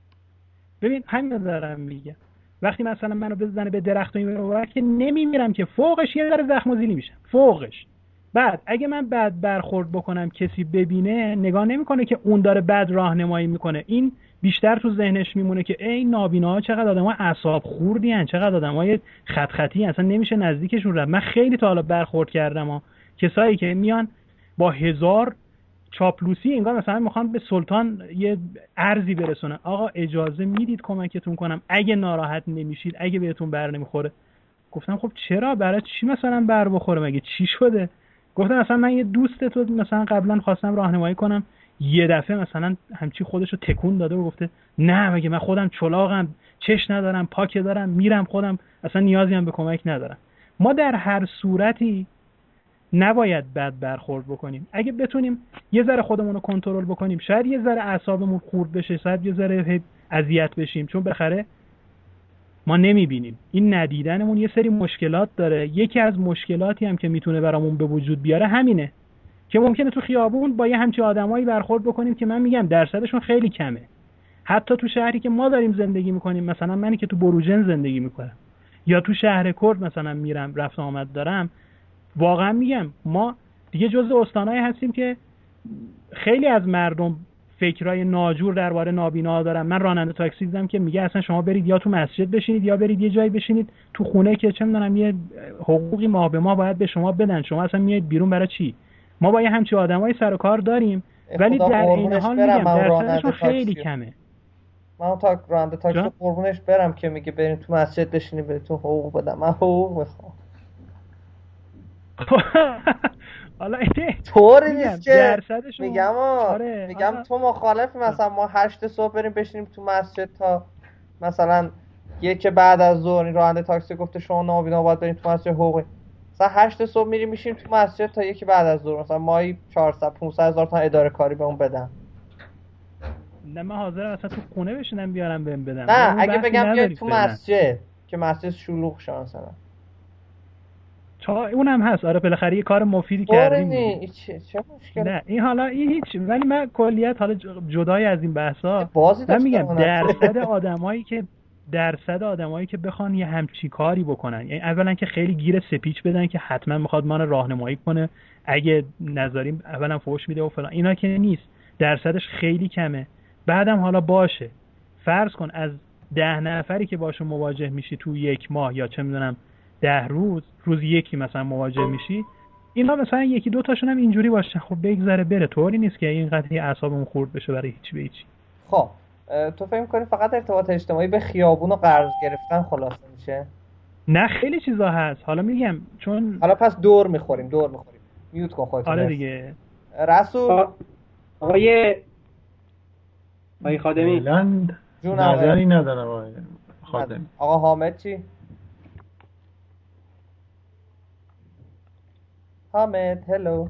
ببین همین دارم میگم، وقتی مثلا منو بزنه به درخت و این برابر که نمیمیرم که فوقش یه ذره زخم و زیلی میشم فوقش. بعد اگه من بعد برخورد بکنم کسی ببینه نگاه نمیکنه که اون داره بد راهنمایی میکنه، این بیشتر تو ذهنش میمونه که ای نابیناها چقدر آدم‌ها اعصاب خوردی ان، چقدر آدم‌های خط خطی اصلا نمیشه نزدیکشون رفت. من خیلی تا حالا برخورد کردم ها کسایی که میان با هزار چاپلوسی انگار مثلا میخوان به سلطان یه ارزی برسونن، آقا اجازه میدید کمکتون کنم اگه ناراحت نمیشید، اگه بهتون بر نمیخوره. گفتم خب چرا برای چی مثلا بر بخوره، مگه چی شده؟ گفتم مثلا من یه دوست تو مثلا قبلا خواستم راهنمایی کنم، یه دفعه مثلا همچی خودشو تکون داده و گفته نه مگه من خودم چلاقم، چش ندارم، پاکه دارم، میرم خودم، اصلا نیازی هم به کمک ندارم. ما در هر صورتی نباید بد برخورد بکنیم. اگه بتونیم یه ذره خودمون رو کنترل بکنیم شاید یه ذره اعصابمون خورد بشه، شاید یه ذره اذیت بشیم، چون بالاخره ما نمیبینیم. این ندیدنمون یه سری مشکلات داره. یکی از مشکلاتی هم که میتونه برامون به وجود بیاره همینه که ممکنه تو خیابون با یه همچین آدمایی برخورد بکنیم که من میگم درصدشون خیلی کمه. حتی تو شهری که ما داریم زندگی میکنیم، مثلا منی که تو بروجن زندگی میکنم یا تو شهر کرد مثلا میرم رفت آمد دارم، واقعا میگم ما دیگه جزء استانایی هستیم که خیلی از مردم فکرای ناجور درباره نابینا دارن. من راننده تاکسی دیدم که میگه اصلا شما برید یا تو مسجد بشینید یا برید یه جایی بشینید تو خونه که چه میدونم یه حقوقی ما به ما باید به شما بدن، شما اصلا میایید بیرون برای چی؟ ما با یه همچین آدمای سر و کار داریم ولی در این حال میگم درصدشون خیلی کمه. من تا راننده تاکسی قربونش برم که میگه بریم تو مسجد بشینید بهتون حقوق بدم، من حقوق میخوام. حالا طوری نیست که میگم آره میگم آره. تو مخالفی مثلا ما هشت صبح بریم بشینیم تو مسجد تا مثلا یک بعد از ظهر راننده تاکسی گفته شما نابینا باید بریم تو مسجد حقوقی، مثلا هشت صبح میریم میشیم تو مسجد تا یک بعد از ظهر، مثلا مایی چهارصد پانصد هزار تومان اداره کاری بهمون بدن. نه من حاضرم مثلا تو خونه بشینم بیارم بهم بدن. نه اگه بگم بیا تو مسجد که مسجد شلوغ شه مثلا چا اونم هست. آره بالاخره یه کار مفیدی کردیم. نه چه چه مشکلی؟ نه این حالا این هیچ، ولی من کلیت حالا جدای از این بحثا من میگم درصد آدمایی که درصد آدمایی که بخوان یه همچین کاری بکنن، یعنی اولا که خیلی گیر سپیچ بدن که حتما میخواد ما رو راهنمایی کنه، اگه نذاریم اولا فوش میده و فلان، اینا که نیست، درصدش خیلی کمه. بعدم حالا باشه فرض کن از ده نفری که باشون مواجه میشی تو یک ماه یا چه میدونم ده روز، روز یکی مثلا مواجه میشی، اینا مثلا یکی دو تاشون هم اینجوری باشه، خب بگذره بره، طوری نیست که اینقدر اعصابمون خورد بشه برای هیچ به هیچی. خب تو فکر می‌کنی فقط ارتباط اجتماعی به خیابون و قرض گرفتن خلاصه میشه؟ نه خیلی چیزا هست. حالا میگم چون حالا پس دور میخوریم دور میخوریم میوت کن خودت. آره دیگه رسول آقای آقای خادمی لند نظری ندارم آقای خادمی. آقا حامد چی؟ حامد هلو.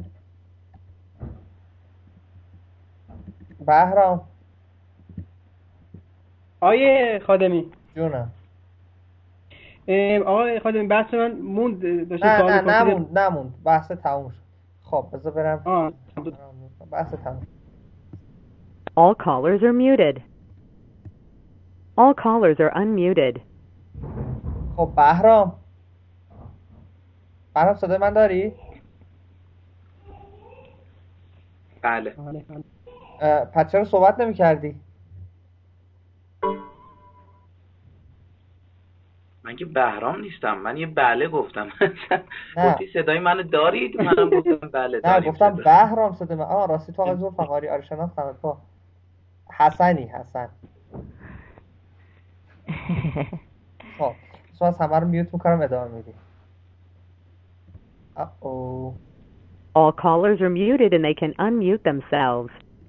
بهرام آقای خادمی جونم. آقا خانم بحث من موند داشت نه سوال نه می‌پرسید. نموند نموند بحث تموم شد. خب بذار برم آه. بحث تموم شد. All callers are muted. All callers are unmuted. خب بهرام بهرام صدای من داری؟ بله. پس چرا صحبت نمی کردی؟ من که بهرام نیستم، من یه بله گفتم. گفتی صدای منو دارید؟ منم گفتم بله داریم. نه گفتم بهرام صدای من. آه راستی تو آقای ذوالفقاری آره شناختم تو. حسنی حسن. خب شما از همه رو میوت میکنم ادامه میدی. Uh-oh. All callers are muted and they can unmute themselves.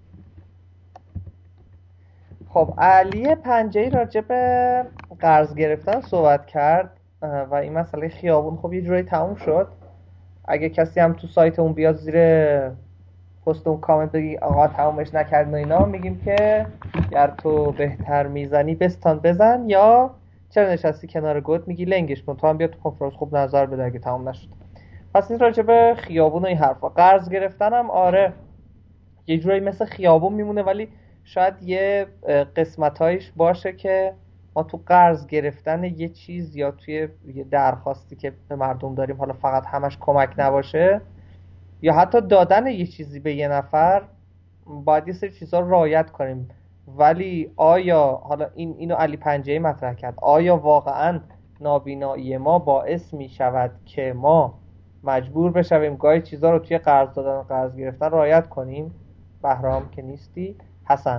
خب علی پنجه‌ای راجع به قرض گرفتن صحبت کرد و این مسئله خیابون خب یه جوری تموم شد. اگه کسی هم تو سایت اون بیاد زیر پست اون کامنت بگی آقا تمومش نکردن و اینا، میگیم که گر تو بهتر میزنی بستان بزن، یا چرا نشستی کنار گوت میگی لنگش کن، تو هم بیا تو کنفرانس خوب نظر بده اگه تموم نشد. پس این راجع به خیابون و این حرفا. قرض گرفتن هم آره یه جوری مثل خیابون میمونه، ولی شاید یه قسمتایش باشه که ما تو قرض گرفتن یه چیز یا توی یه درخواستی که به مردم داریم، حالا فقط همش کمک نباشه، یا حتی دادن یه چیزی به یه نفر، باید یه سری چیزا رو رعایت کنیم. ولی آیا حالا این اینو علی پنجه‌ای مطرح کرد، آیا واقعا نابینایی ما باعث می شود که ما مجبور بشویم گاهی چیزا رو توی قرض دادن و قرض گرفتن رعایت کنیم؟ بهرام که نیستی. حسن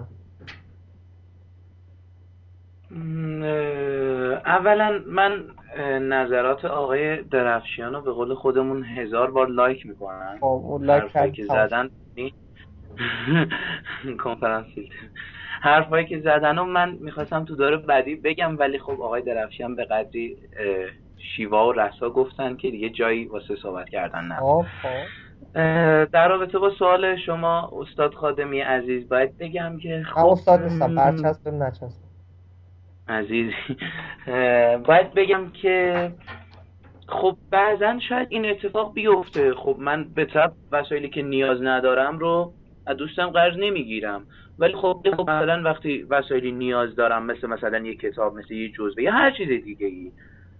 اولا من نظرات آقای درفشیان رو به قول خودمون هزار بار لایک میکنم. اون لایک که زدن کنفرانس حرفایی که زدن و من میخواستم تو دور بعدی بگم، ولی خب آقای درفشیان به قدری شیوا و رسا گفتن که دیگه جایی واسه صحبت کردن نه. در رابطه با سوال شما استاد خادمی عزیز باید بگم که خب استاد نیستم، برچسب نچسب عزیزی باید بگم که خب بعضا شاید این اتفاق بیفته. خب من به طب وسایلی که نیاز ندارم رو از دوستم قرض نمیگیرم، ولی خب مثلا وقتی وسایلی نیاز دارم مثل مثلا یه کتاب، مثل یه جزوه یا هر چیز دیگه ای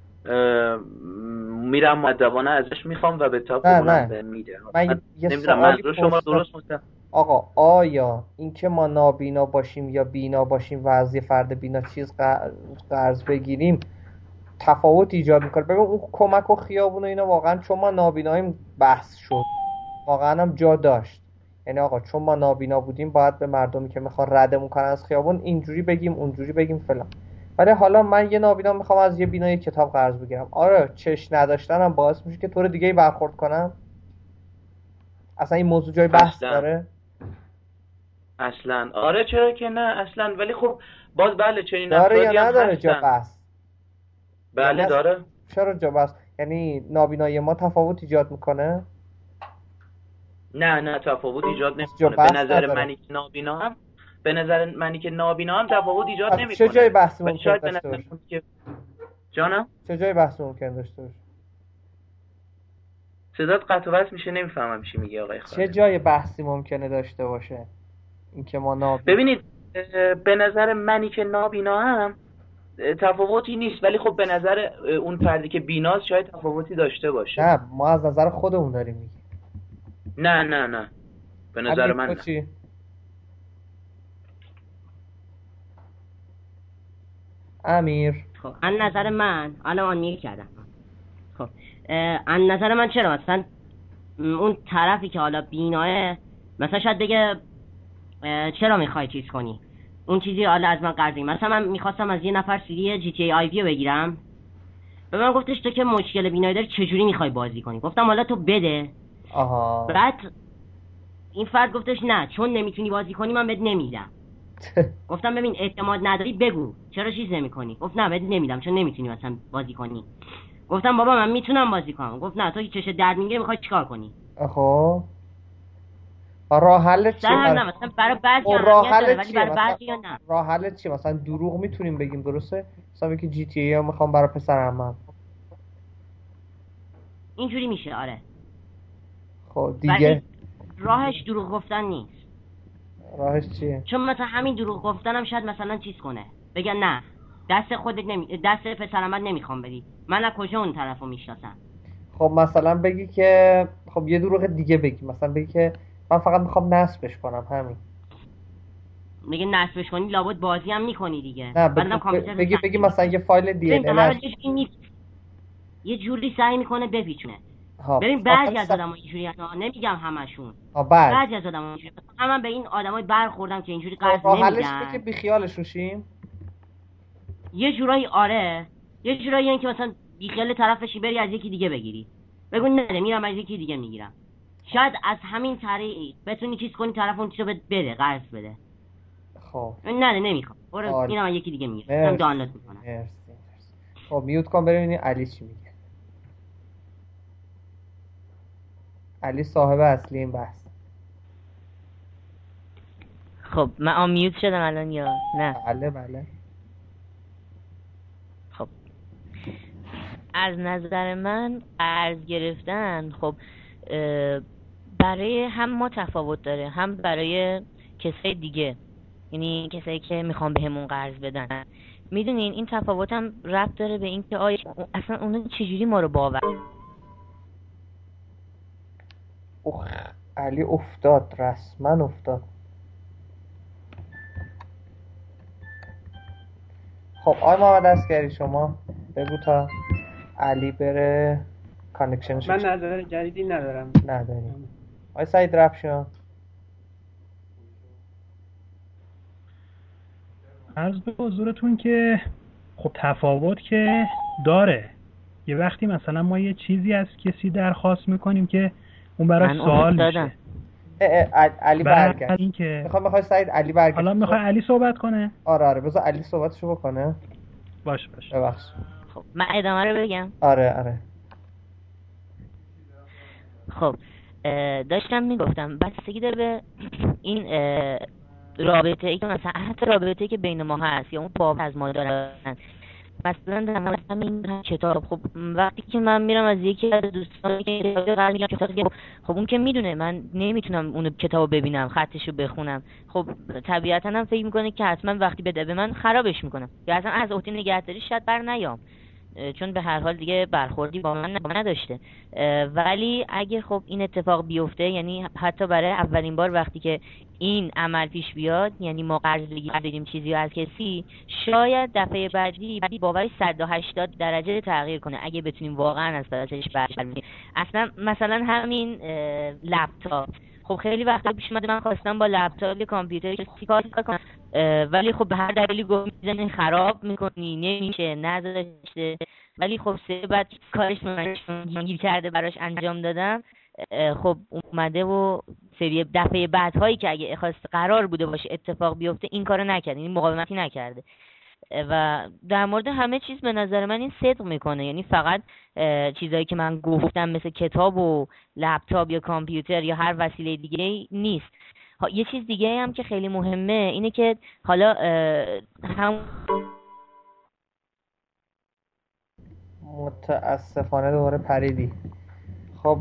میرم مؤدبانه ازش میخوام و به طب قبولم میده. من نمیدونم منظور شما درست مستم. آقا آیا اینکه ما نابینا باشیم یا بینا باشیم و از یه فرد بینا چیز قرض بگیریم تفاوت ایجاد میکنه؟ ببین اون کمک و خیابون و اینا واقعا چون ما نابیناییم بحث شد، واقعا هم جا داشت. یعنی آقا چون ما نابینا بودیم باید به مردمی که میخوان ردمون کنن از خیابون اینجوری بگیم اونجوری بگیم فلان. ولی حالا من یه نابینا میخوام از یه بینا یه کتاب قرض بگیرم، آره چش نداشتنم باعث میشه که طور دیگه ای برخورد کنم؟ اصلا این موضوع جای بحث اصلا. داره؟ اصلا آره چرا که نه اصلا، ولی خب باز بله چنین داره یا نداره جا بحث؟ بله داره. چرا جا بحث؟ یعنی نابینایی ما تفاوت ایجاد میکنه؟ نه نه تفاوت ایجاد نمیکنه. به نظر منی که نابینا هم به نظر منی که نابینا هم تفاوت ایجاد نمیکنه. چه جای بحث ممکنه داشته باشه؟ که جانم چه جای بحث ممکنه داشته باشه؟ صدات قطع و وصل میشه نمیفهمم چی میگی آقای خالد. چه جای بحثی ممکنه داشته باشه اینکه ما نابینا؟ ببینید به نظر منی که نابینا هم تفاوتی نیست، ولی خب به نظر اون فردی که بیناست شاید تفاوتی داشته باشه. نه ما از نظر خودمون داریم میگیم. نه نه نه به نظر من چی؟ امیر خب از نظر من الان آن میگه کردم. خب از نظر من چرا مثلا اون طرفی که حالا بیناه مثلا شاید بگه چرا میخوای چیز کنی اون چیزی حالا از من قرضی، مثلا من میخواستم از یه نفر سیری جی تی ای آی وی رو بگیرم، به من گفتش تو که مشکل بینایی داری چجوری میخوای بازی کنی؟ گفتم حالا تو بده. آها. بعد این فرد گفتش نه چون نمیتونی بازی کنی من بهت نمیدم. گفتم ببین اعتماد نداری بگو چرا چیز نمیکنی؟ گفت نه بهت نمیدم چون نمیتونی مثلا بازی کنی. گفتم بابا من میتونم بازی کنم. گفت نه تو که چش درد میگیره میخوای چیکار کنی؟ خب راه حل چیه؟ نه مثلا برای بعضی راه حل ولی برای بعضی نه. راه حل چیه؟ مثلا دروغ میتونیم بگیم درسته؟ مثلا که جی تی ای ها میخوام برای پسرم، اینجوری میشه. آره خب دیگه راهش دروغ گفتن نیست. راهش چیه؟ چون مثلا همین دروغ گفتنم شاید مثلا چیز کنه، بگن نه دست خودت نمی... دست پسرمت نمیخوام بدی، من از کجا اون طرفو میشناسم. خب مثلا بگی که خب یه دروغ دیگه بگی، مثلا بگی که من فقط میخوام نصبش کنم، همین. میگه نصبش کنی لابد بازی هم میکنی دیگه. نه بگی بگی, بگی مثلا یه فایل دی ان ال یه جوری سعی میکنه بپیچونه. ببین بعضی از آدم‌ها اینجوری هستن، نمیگم همشون، بعضی از آدم‌ها اینجوری هستن. من به این آدمای برخوردم که اینجوری قرض نمیدن. حالش اینه که بیخیالشون شیم. یه جورایی آره، یه جورایی این که مثلا بیخیال طرف بشی بری از یکی دیگه بگیری، بگو نه میرم از یکی دیگه میگیرم. شاید از همین طریق بتونی چیز کنی طرف اون چیزو بده، قرض بده. خب نه نمیخوام، برو میرم از یکی دیگه میگیرم، دانلود میکنم. مرسی. خب میوت کن ببینیم علی چی میگه. علی صاحب اصلی این بحث. خب من آمیوت شدم الان یا نه؟ بله بله. خب از نظر من قرض گرفتن خب برای هم ما تفاوت داره، هم برای کسای دیگه، یعنی کسایی که میخوان بهمون قرض بدن. میدونین این تفاوت هم ربط داره به این که آیا اصلا اونا چجوری ما رو باور. اوخ علی افتاد، رسما افتاد. خب آقای محمد عسکری شما بگو تا علی بره کانکشنش. من نظر جدیدی ندارم. نداریم. آقای سعید رفشان عرض به حضورتون که خب تفاوت که داره. یه وقتی مثلا ما یه چیزی از کسی درخواست میکنیم که اون براش سوال میشه. علی برگرد. میخوام میخوای سعید علی برگرد. حالا میخوای علی صحبت کنه؟ آره آره بذار علی صحبتشو بکنه. باشه باشه. ببخش. خب من ادامه رو بگم. آره آره. خب داشتم میگفتم بستگی داره به این رابطه ای که مثلا حتی رابطه ای که بین ما هست یا اون باب از ما دارن. مثلا در مورد همین کتاب، خب وقتی که من میرم از یکی از دوستان که کتاب قرض میگیرم کتاب، خب اون که میدونه من نمیتونم اون کتابو ببینم، خطشو بخونم، خب طبیعتا هم فکر میکنه که حتما وقتی بده به من خرابش میکنم یا اصلا از عهده نگهداری شاید بر نیام، چون به هر حال دیگه برخوردی با من نداشته. ولی اگه خب این اتفاق بیفته، یعنی حتی برای اولین بار وقتی که این عمل پیش بیاد، یعنی ما قرض بگیریم چیزی از کسی، شاید دفعه بعدی بعدی باورش صد و هشتاد درجه تغییر کنه اگه بتونیم واقعا از پسش برگردیم. اصلا مثلا همین لپتاپ، خب خیلی وقتا پیش اومده من خواستم با لپتاپ یا کامپیوتر کار کنم، ولی خب به هر دلیلی گفت میزنی خراب میکنی نمیشه نذاشته، ولی خب سه بعد کارش من گیر کرده براش انجام دادم، خب اومده و سری دفعه بعدهایی که اگه خواست قرار بوده باشه اتفاق بیفته این کارو نکرده، این مقاومتی نکرده. و در مورد همه چیز به نظر من این صدق میکنه، یعنی فقط چیزایی که من گفتم مثل کتاب و لپتاپ یا کامپیوتر یا هر وسیله دیگه نیست. یه چیز دیگه هم که خیلی مهمه اینه که حالا هم متاسفانه دوباره پریدی. خب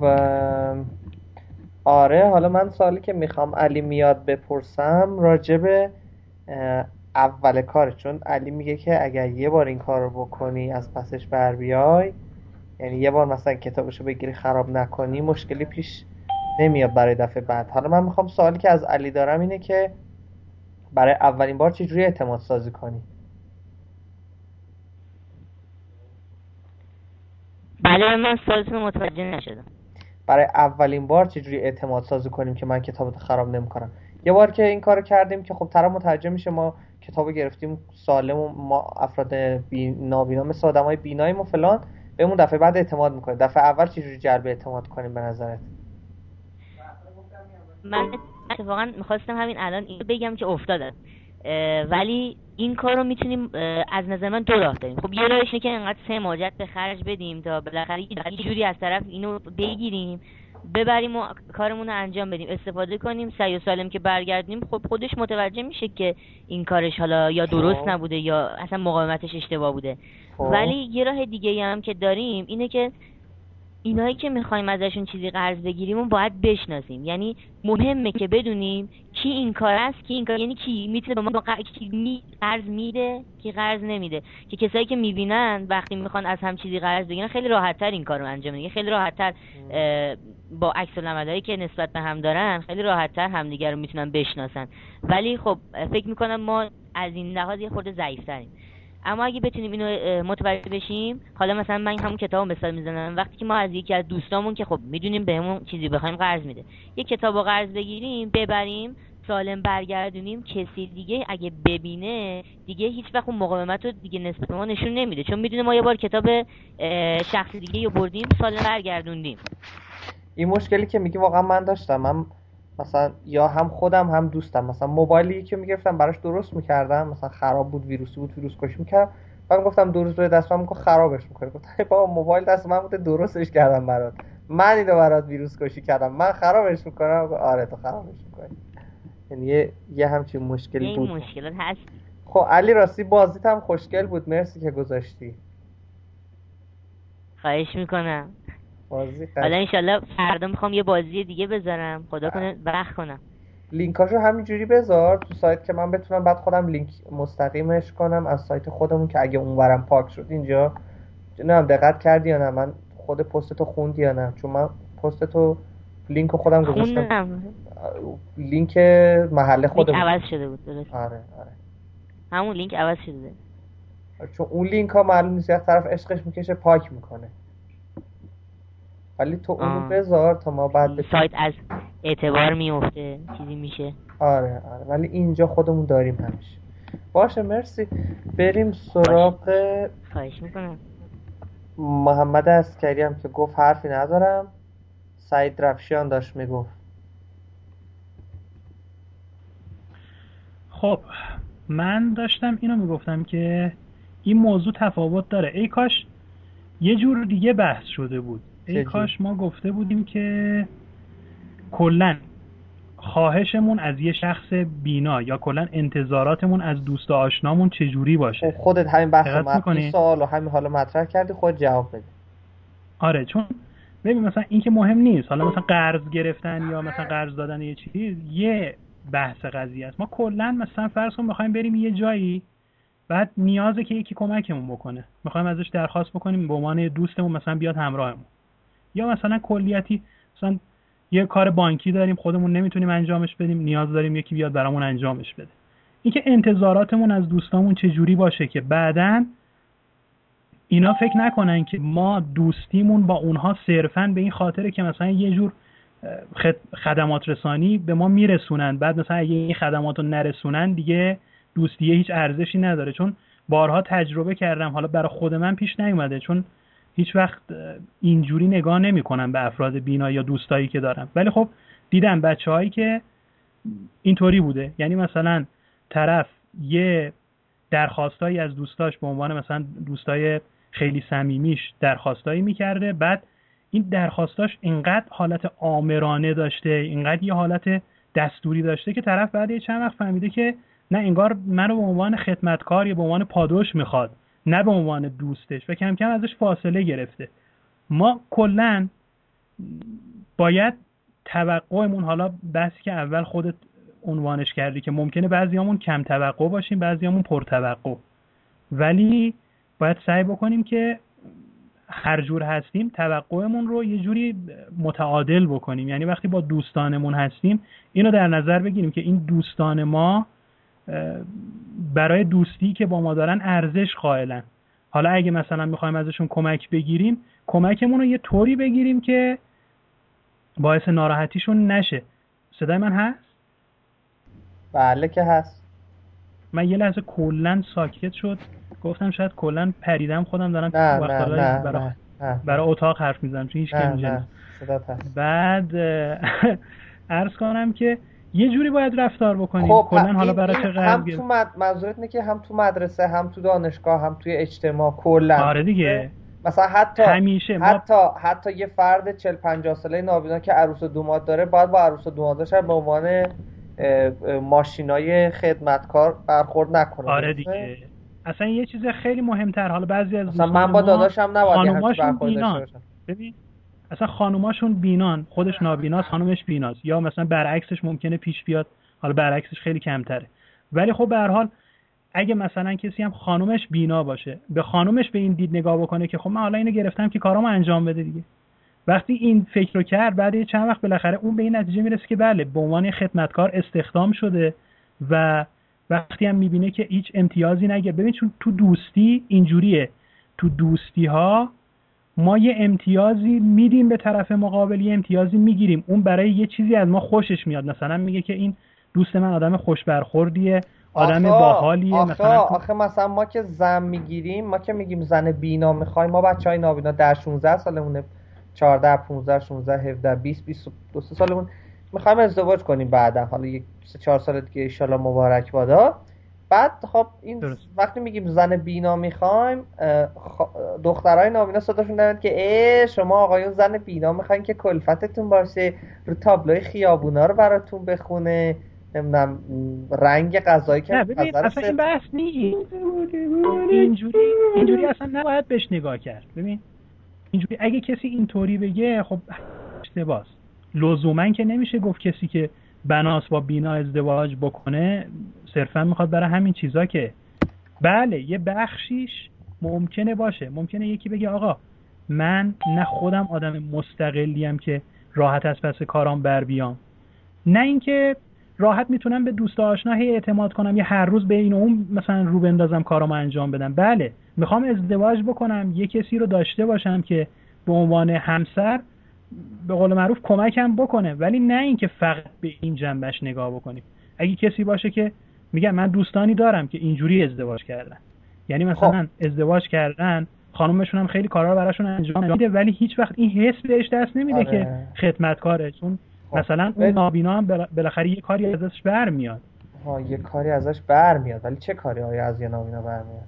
آره حالا من سوالی که میخوام علی میاد بپرسم راجب اول کار، چون علی میگه که اگر یه بار این کار رو بکنی از پسش بر بیای، یعنی یه بار مثلا کتابشو بگیری خراب نکنی، مشکلی پیش نمیاد برای دفعه بعد. حالا من میخوام سوالی که از علی دارم اینه که برای اولین بار چجوری اعتماد سازی کنی؟ بله من سوالتون متوجه نشدم. برای اولین بار چجوری اعتماد سازی کنیم که من کتابت خراب نمیکنم؟ یه بار که این کارو کردیم که خب طرف متوجه میشه ما کتابو گرفتیم سالم و ما افراد بی نابینا مثل آدمای بیناییم و فلان، بهمون دفعه بعد اعتماد میکنه. دفعه اول چجوری جلب اعتماد کنیم به نظرت؟ من اتفاقا میخواستم همین الان اینو بگم که افتاده، ولی این کار رو میتونیم از نظر من دو راه داریم. خب یه راهش اینه که انقدر سماجت به خرج بدیم تا بالاخره یه جوری از طرف اینو بگیریم ببریم و کارمون رو انجام بدیم، استفاده کنیم، سعی و سالم که برگردیم خب خودش متوجه میشه که این کارش حالا یا درست نبوده یا اصلا مقاومتش اشتباه بوده. ولی یه راه دیگه هم که داریم اینه که اینایی که میخوایم ازشون چیزی قرض بگیریم اون باید بشناسیم. یعنی مهمه که بدونیم کی این کار است، کی این کار، یعنی کی میتونه به ما کی قرض میده، کی قرض نمیده. که کسایی که میبینن وقتی میخوان از هم چیزی قرض بگیرن خیلی راحت‌تر این کارو انجام میدن، خیلی راحت‌تر با عکس العملایی که نسبت به هم دارن خیلی راحت‌تر همدیگه رو میتونن بشناسن. ولی خب فکر میکنم ما از این لحاظ یه خورده ضعیف‌تریم. اما اگه بتونیم اینو متوجه بشیم، حالا مثلا من همون کتابو مثال میزنم، وقتی که ما از یکی از دوستامون که خب میدونیم بهمون چیزی بخوایم قرض میده، یه کتابو قرض بگیریم ببریم سالم برگردونیم، کسی دیگه اگه ببینه دیگه هیچ وقت اون مقاومت رو دیگه نسبت به ما نشون نمیده، چون میدونه ما یه بار کتاب شخصی دیگه رو بردیم سالم برگردوندیم. این مشکلی که میگی واقعا من داشتم. من مثلا یا هم خودم هم دوستم مثلا موبایلی که میگرفتم براش درست میکردم، مثلا خراب بود، ویروسی بود، ویروس کشی میکردم، بعد گفتم دو روز روی دستم میگه خرابش میکنه. گفتم بابا موبایل دست من بوده درستش کردم برات، من اینو برات ویروس کشی کردم، من خرابش میکنم. آره تو خرابش میکنی. یعنی یه, یه همچین مشکلی بود. این مشکلات هست. خب علی راستی بازیت هم خوشگل بود، مرسی که گذاشتی. خواهش میکنم. بازی خیلی. حالا انشالله فردا میخوام یه بازی دیگه بذارم، خدا کنه وقت کنم. لینکاشو همینجوری بذار تو سایت که من بتونم بعد خودم لینک مستقیمش کنم از سایت خودمون، که اگه اونورم پاک شد اینجا نمیدونم دقت کردی یا نه، من خود پستتو خوندی یا نه، چون من پستتو لینک خودم گذاشتم. لینک محل خودمون عوض شده بود. درست. آره آره همون لینک عوض شده، چون اون لینک ها معلوم نیست یک طرف عشقش میکشه پاک میکنه، ولی تو اونو بذار تا ما بعد سایت از اعتبار میفته چیزی میشه. آره آره ولی اینجا خودمون داریم همیشه. باشه مرسی. بریم سراغ خواهش میکنم. محمد عسکری هم که گفت حرفی ندارم. سعید رفشیان داشت میگفت. خب من داشتم اینو میگفتم که این موضوع تفاوت داره. ای کاش یه جور دیگه بحث شده بود. ای کاش ما گفته بودیم که کلن خواهشمون از یه شخص بینا یا کلن انتظاراتمون از دوست و آشنامون چجوری باشه. خودت همین بحث مطرح سوال و همین حالا مطرح کردی، خود جواب بده. آره چون ببین مثلا این که مهم نیست، حالا مثلا قرض گرفتن یا مثلا قرض دادن یه چیزی یه بحث قضیه است. ما کلن مثلا فرض کن می‌خوایم بریم یه جایی، بعد نیازه که یکی کمکمون بکنه، می‌خوایم ازش درخواست بکنیم به عنوان دوستمون مثلا بیاد همراهمون، یا مثلا کلیتی مثلا یه کار بانکی داریم خودمون نمیتونیم انجامش بدیم، نیاز داریم یکی بیاد برامون انجامش بده. اینکه انتظاراتمون از دوستامون چه جوری باشه که بعداً اینا فکر نکنن که ما دوستیمون با اونها صرفاً به این خاطره که مثلا یه جور خدمات رسانی به ما میرسونن، بعد مثلا اگه این خدماتو نرسونن دیگه دوستیه هیچ ارزشی نداره. چون بارها تجربه کردم، حالا برای خود من پیش نیومده چون هیچ وقت اینجوری نگاه نمی‌کنم به افراد بینا یا دوستایی که دارم، ولی خب دیدم بچه‌هایی که اینطوری بوده. یعنی مثلا طرف یه درخواستایی از دوستاش به عنوان مثلا دوستای خیلی صمیمیش درخواستایی می‌کرده، بعد این درخواستاش اینقدر حالت آمرانه داشته، اینقدر یه حالت دستوری داشته که طرف بعد یه چند وقت فهمیده که نه انگار منو به عنوان خدمتکار یا به عنوان پادوش میخواد، نه به عنوان دوستش، و کم کم ازش فاصله گرفته. ما کلن باید توقعمون، حالا بحثی که اول خودت عنوانش کردی که ممکنه بعضیامون کم توقع باشیم بعضیامون پر توقع، ولی باید سعی بکنیم که هر جور هستیم توقعمون رو یه جوری متعادل بکنیم. یعنی وقتی با دوستانمون هستیم اینو در نظر بگیریم که این دوستان ما برای دوستی که با ما دارن ارزش قائلن. حالا اگه مثلا میخوایم ازشون کمک بگیریم، کمکمون رو یه طوری بگیریم که باعث ناراحتیشون نشه. صدای من هست؟ بله که هست. من یه لحظه کلن ساکت شد، گفتم شاید کلن پریدم خودم دارم نه نه نه برای, نه نه. برای اتاق حرف میزنم چون هیچ کی اینجا نیست. بعد عرض کنم که یه جوری باید رفتار بکنیم. خب کلن حالا برای چه هم تو مد... منظورت اینه که هم تو مدرسه هم تو دانشگاه هم توی اجتماع کلن. آره دیگه. مثلا حتی همیشه حتی ما... حتی یه فرد چهل پنجاه ساله نابینا که عروس و دوماد داره باید با عروس و دومادش به عنوان ماشینای خدمتکار برخورد نکنه. آره دیگه. اصلا یه چیز خیلی مهمتر، حالا بعضی از مثلا من با داداشم نباید همچین برخورد داشته باشم. ببین اصلا خانوماشون بینان، خودش نابیناست خانومش بیناست، یا مثلا برعکسش ممکنه پیش بیاد، حالا برعکسش خیلی کمتره. ولی خب به هر حال اگه مثلا کسی هم خانومش بینا باشه، به خانومش به این دید نگاه بکنه که خب من حالا اینو گرفتم که کارامو انجام بده دیگه. وقتی این فکر رو کرد، بعد چند وقت بالاخره اون به این نتیجه میرسه که بله به عنوان خدمتکار استخدام شده و وقتی هم میبینه که هیچ امتیازی نگیره. ببین چون تو دوستی اینجوریه، تو دوستی ها ما یه امتیازی میدیم به طرف مقابل، یه امتیازی میگیریم، اون برای یه چیزی از ما خوشش میاد، مثلا میگه که این دوست من آدم خوش برخوردیه، آدم باحالیه. آخه مثلا آخه مثلا ما که زن میگیریم، ما که میگیم زن بینا میخوایم، ما بچهای نابینا در شانزده سالمونه، چهارده پانزده شانزده هفده بیست بیست و دو سالمون میخوایم ازدواج کنیم بعدا، حالا یک سه چهار سال دیگه ان شاء الله مبارک بادا. بعد خب این درست. وقتی میگیم زن بینا میخوایم، دخترای نابینا صداشون دارن که ای شما آقایون زن بینا میخواین که کلفتتون باشه، رو تابلوی خیابونا رو براتون بخونه، نمیدونم رنگ غذایی که ببین اصلا این بحث نیست. اینجوری اینجوری اصلا نباید بهش نگاه کرد. ببین اینجوری اگه کسی اینطوری بگه خب اشتباهه. لزوما که نمیشه گفت کسی که بناس با بینا ازدواج بکنه صرفا میخواد برای همین چیزا که بله یه بخشیش ممکنه باشه. ممکنه یکی بگه آقا من نه خودم آدم مستقلیم که راحت از پس کارام بر بیام، نه اینکه راحت میتونم به دوست آشنا هی اعتماد کنم یا هر روز به این و اون مثلا رو بندازم کارامو انجام بدم. بله میخوام ازدواج بکنم، یه کسی رو داشته باشم که به عنوان همسر به قول معروف کمکم بکنه، ولی نه اینکه فقط به این جنبش نگاه بکنیم. اگه کسی باشه که میگم من دوستانی دارم که اینجوری ازدواج کردن، یعنی مثلا خب. ازدواج کردن خانومشون هم خیلی کارا رو براشون انجام میده ولی هیچ وقت این حس بهش دست نمیده آره. که خدمتکاره، چون خب. مثلا اون نابینا هم بالاخره یه کاری ازش برمیاد. ها یه کاری ازش برمیاد، ولی چه کاری های از یه نابینا برمیاد؟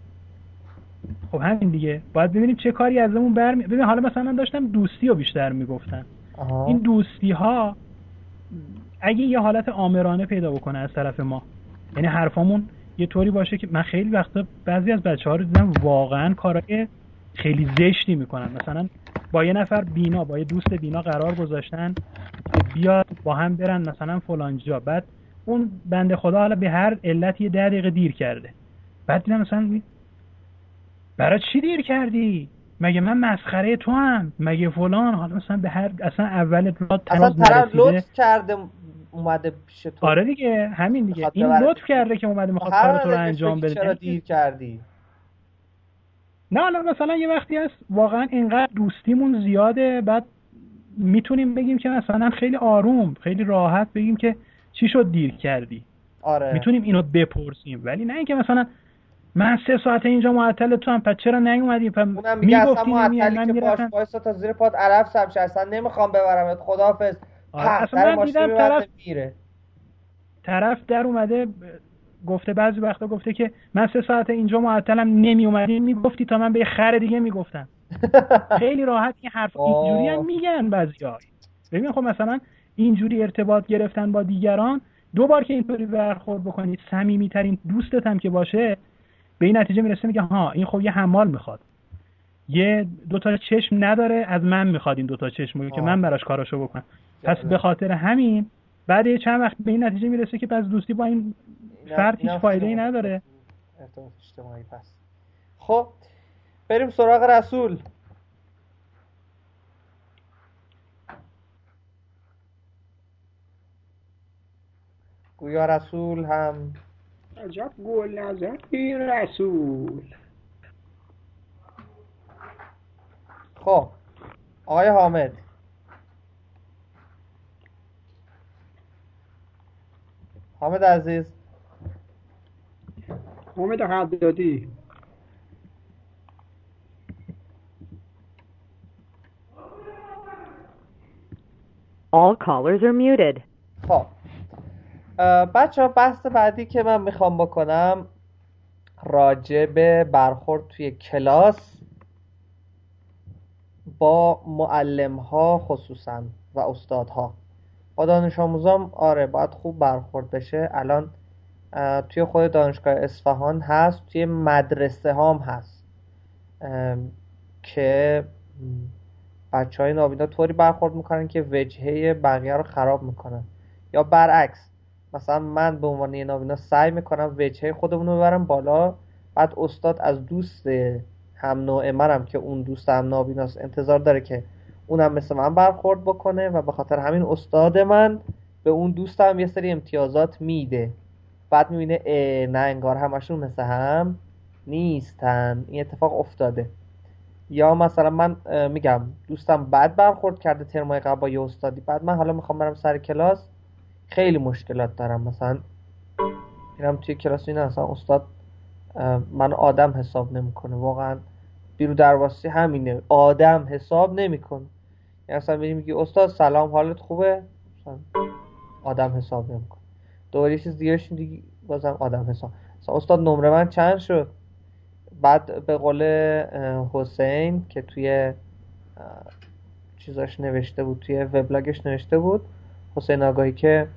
خب همین دیگه، باید ببینیم چه کاری ازمون برمیاد. ببین حالا مثلا من داشتم دوستی رو بیشتر میگفتم. این دوستی ها اگه یه حالت آمرانه پیدا بکنه از طرف ما، یعنی حرفامون یه طوری باشه که من خیلی وقتا بعضی از بچه‌ها رو دیدم واقعا کارای خیلی زشتی میکنن، مثلا با یه نفر بینا، با یه دوست بینا قرار گذاشتن که بیاد با هم برن مثلا فلان جا، بعد اون بنده خدا حالا به هر علتی یه ده دقیقه دیر کرده، بعد دیدم مثلا برای چی دیر کردی؟ مگه من مسخره تو هم؟ مگه فلان؟ حالا مثلا به هر اصلا اول راه اصلا طرف لطف کرده اومده پیش تو. آره دیگه همین دیگه، این لطف کرده که اومده میخواد کار تو رو انجام بده. چرا دیر کردی؟ نه حالا مثلا یه وقتی هست واقعا اینقدر دوستیمون زیاده، بعد میتونیم بگیم که مثلا خیلی آروم خیلی راحت بگیم که چی شد دیر کردی. آره میتونیم اینو بپرسیم، ولی نه اینکه مثلا من سه ساعت اینجا معطل تو هم، پس چرا نیومدی؟ پس میگفتی معطلی که باش وایسا تا زیر پات علف سبش، اصلا نمیخوام ببرمت خداحافظ. اصلا من دیدم طرف میره. طرف در اومده گفته بعضی وقتا گفته که من سه ساعت اینجا معطلم، نمی اومدی میگفتی تا من به خر دیگه میگفتم. خیلی راحت این حرف اینجوری هم میگن بعضیا. ببین خب مثلا اینجوری ارتباط گرفتن با دیگران، دو بار که اینطوری برخورد بکنید صمیمیترین دوستت هم که باشه به این نتیجه میرسه میگه ها این خب یه حمال میخواد، یه دوتا چشم نداره از من میخواد این دوتا چشم که من براش کاراشو بکنم، پس به خاطر همین بعد یه چند وقت به این نتیجه میرسه که پس دوستی با این فرد هیچ فایده ای نداره. ارتباط اجتماعی. پس خب بریم سراغ رسول. گویا رسول هم عجب گل نزدی رسول. خب آقای حامد، حامد عزیز، حامد حدادی، All callers are muted. خب بچه ها بحث بعدی که من میخوام بکنم راجع به برخورد توی کلاس با معلم ها خصوصا و استادها. با دانش آموزام آره باید خوب برخورد بشه. الان توی خود دانشگاه اصفهان هست، توی مدرسه هام هست که بچه های نابینا طوری برخورد میکنن که وجهه بقیه رو خراب میکنن، یا برعکس مثلا من به عنوان یه نابینا سعی میکنم وجهه خودمون رو ببرم بالا، بعد استاد از دوست هم نوع منم که اون دوست هم نابیناست انتظار داره که اونم مثل من برخورد بکنه و به خاطر همین استاد من به اون دوستم یه سری امتیازات میده. بعد میبینه نه انگار همشون مثل هم نیستن. این اتفاق افتاده. یا مثلا من میگم دوستم بد برخورد کرده ترمای قبل با یه استادی، بعد من حالا میخوام برم سر کلاس خیلی مشکلات دارم، مثلا میرم توی کلاس اینا مثلا استاد من آدم حساب نمیکنه، واقعا بیرو درواسی همینه، آدم حساب نمیکنه. یعنی مثلا میری میگی استاد سلام حالت خوبه، مثلا آدم حساب نمیکنه. دوباره یه چیز دیگه دیگه بازم آدم حساب. مثلا استاد نمره من چند شد؟ بعد به قول حسین که توی چیزاش نوشته بود، توی وبلاگش نوشته بود، حسین آگاهی، که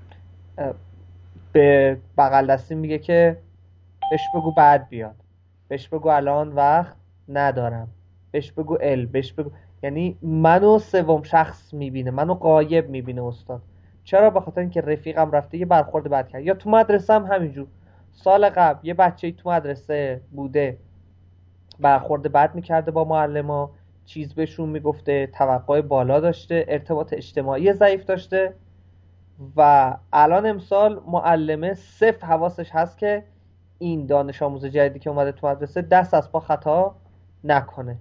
به بغل دستی میگه که بهش بگو بعد بیاد، بهش بگو الان وقت ندارم، بهش بگو ال، بهش بگو، یعنی منو سوم شخص میبینه، منو غایب میبینه استاد. چرا؟ به خاطر اینکه رفیقم رفته یه برخورد بد کرد. یا تو مدرسه هم همینجور، سال قبل یه بچه‌ای تو مدرسه بوده برخورد بد میکرده با معلما، چیز بهشون میگفته، توقع بالا داشته، ارتباط اجتماعی ضعیف داشته، و الان امسال معلمه صفر حواسش هست که این دانش آموز جدیدی که اومده تو مدرسه دست از پا خطا نکنه.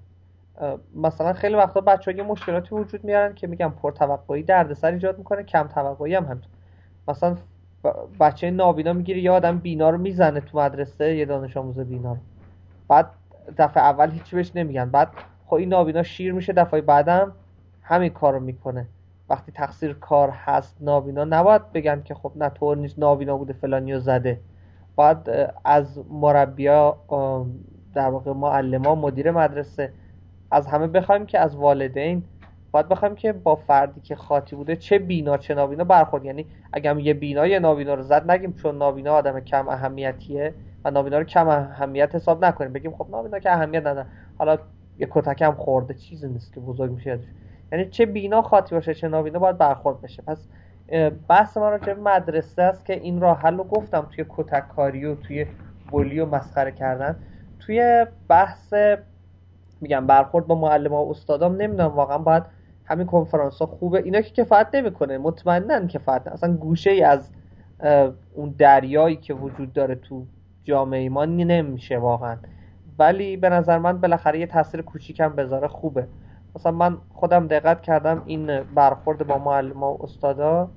مثلا خیلی وقتا بچه‌ها یه مشکلاتی وجود میارن که میگم پرتوقعی دردسر ایجاد میکنه، کم توقعی هم همینطور. مثلا بچه نابینا میگیره یه آدم بینا رو میزنه تو مدرسه، یه دانش آموز بینا رو، بعد دفعه اول هیچی بهش نمیگن، بعد خب این نابینا شیر میشه، دفعه بعدم همین کارو میکنه. وقتی تقصیر کار هست نابینا، نباید بگن که خب نه طور نیست نابینا بوده فلانیو زده. باید از مربیا، در واقع معلما، مدیر مدرسه، از همه بخوایم که از والدین باید بخوایم که با فردی که خاطی بوده چه بینا چه نابینا برخورد. یعنی اگه یه بینا یه نابینا رو زد، نگیم چون نابینا آدم کم اهمیتیه و نابینا رو کم اهمیت حساب نکنیم، بگیم خب نابینا که اهمیت نداره، حالا یه کتک هم خورده چیزی نیست که بزرگ میشه. یعنی چه بینا خاطی باشه چه نابینا باید برخورد بشه. پس بحث ما راجع به مدرسه است که این راه حل رو گفتم، توی کتک کاری و توی بولی و مسخره کردن. توی بحث میگم برخورد با معلم‌ها و استادام نمیدونم واقعا باید همین کنفرانس ها خوبه، اینا که کفایت نمیکنه، مطمئنن کفایت نمیکنه، اصلا گوشه ای از اون دریایی که وجود داره تو جامعه ما نمیشه واقعا، ولی به نظر من بالاخره یه تاثیر کوچیکم بذاره خوبه. مثلا من خودم دقت کردم این برخورد با معلم‌ها و استادا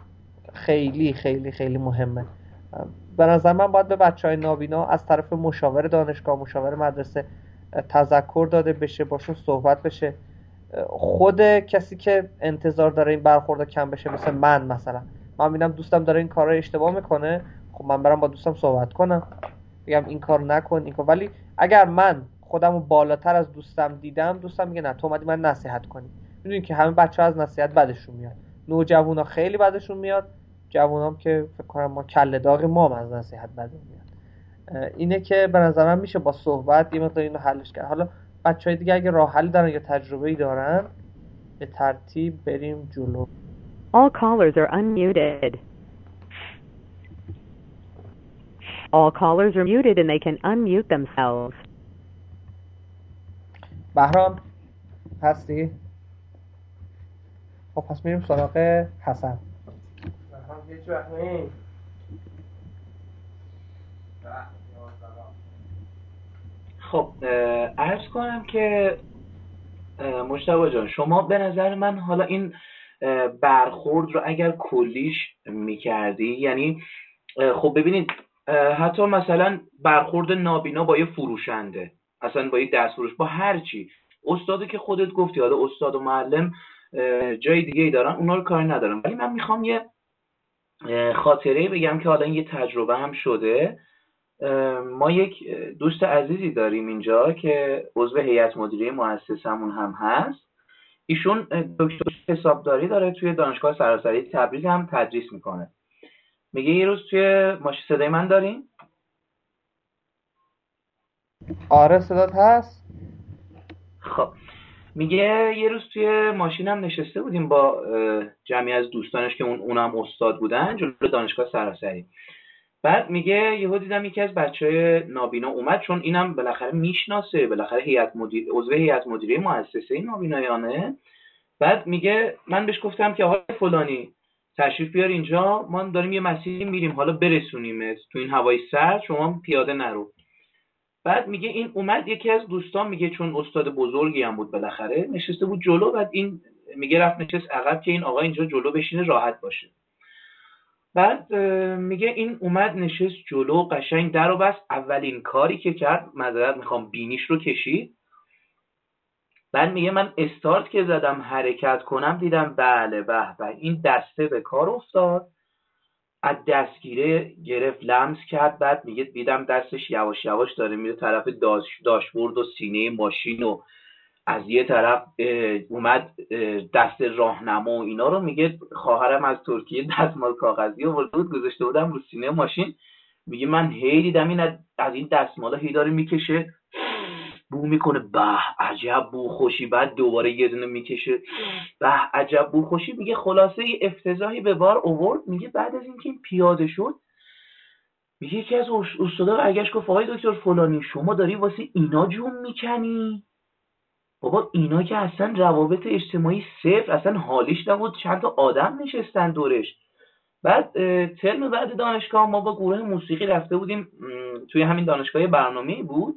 خیلی خیلی خیلی مهمه. به نظر من باید به بچهای نابینا از طرف مشاور دانشگاه، مشاور مدرسه تذکر داده بشه، باشون صحبت بشه. خود کسی که انتظار داره این برخورد کم بشه، مثل من مثلا، من میبینم دوستم داره این کار رو اشتباه میکنه، خب من برم با دوستم صحبت کنم، بگم این کار نکن این کار. ولی اگر من خودم رو بالاتر از دوستم دیدم، دوستم میگه نه تو اومدی من نصیحت کنی. میدونی که همه بچه‌ها از نصیحت بدشون میاد، نوجوانا خیلی بدشون میاد، جوونام که فکر کنم ما کله داغ ما از نصیحت بدمون میاد. اینه که به نظر من میشه با صحبت یه مقدار اینو حلش کرد. حالا بچهای دیگه اگه راه حل دارن یا تجربه‌ای دارن به ترتیب بریم جلو. All callers are unmuted. All callers are muted and they can unmute themselves. بهرام هستی؟ خب پس میریم سراغ حسن. بهرام هیچ وقت نیست. خب عرض کنم که مجتبی جان، شما به نظر من حالا این برخورد رو اگر کلیش میکردی، یعنی خب ببینید حتی مثلا برخورد نابینا با یه فروشنده، اصلا با یه دستفروش، با هر چی، استادی که خودت گفتی، حالا استاد و معلم جای دیگه ای دارن، اونا رو کاری ندارم، ولی من میخوام یه خاطره بگم که حالا این یه تجربه هم شده. ما یک دوست عزیزی داریم اینجا که عضو هیئت مدیره مؤسسمون هم هست. ایشون دکتر حسابداری داره، توی دانشگاه سراسری تبریز هم تدریس میکنه. میگه یه روز توی ماشین، صدای من دارین؟ آره صدات هست. خب میگه یه روز توی ماشینم نشسته بودیم با جمعی از دوستانش که اون اونم استاد بودن جلوی دانشگاه سراسری. بعد میگه یهو دیدم یکی از بچهای نابینا اومد، چون اینم بالاخره میشناسه، بالاخره هیئت مدیر عضو هیئت مدیره مؤسسه نابینایانه. بعد میگه من بهش گفتم که آقای فلانی تشریف بیار اینجا، ما داریم یه مسیری میریم، حالا برسونیمت تو این هوای سرد، شما پیاده نرو. بعد میگه این اومد، یکی از دوستان میگه چون استاد بزرگی هم بود بالاخره نشسته بود جلو، بعد این میگه رفت نشست عقب که این آقا اینجا جلو بشینه راحت باشه. بعد میگه این اومد نشست جلو، قشنگ در و بست. اولین کاری که کرد، معذرت میخوام، بینیش رو کشید. بعد میگه من استارت که زدم حرکت کنم دیدم بله به به این دسته به کار افتاد، از دستگیره گرفت لمس کرد. بعد میگه دیدم دستش یواش یواش داره میره طرف داش داشبورد و سینه ماشین و از یه طرف اومد دست راهنما و اینا رو. میگه خواهرم از ترکیه دستمال کاغذی آورده بود گذاشته بودم رو سینه ماشین. میگه من هی دیدم این از این دستمالا هی داره میکشه، بو میکنه، به عجب بو خوشی. بعد دوباره یه دونه میکشه، به عجب بو خوشی. میگه خلاصه یه افتضاحی به بار آورد. میگه بعد از اینکه این پیاده شد، میگه یکی از استادا برگشت گفت آقای دکتر فلانی شما داری واسه اینا جون میکنی؟ بابا اینا که اصلا روابط اجتماعی صفر، اصلا حالیش نبود، چند تا آدم نشستن دورش. بعد ترم بعد دانشگاه ما با گروه موسیقی رفته بودیم توی همین دانشگاه برنامه‌ای بود.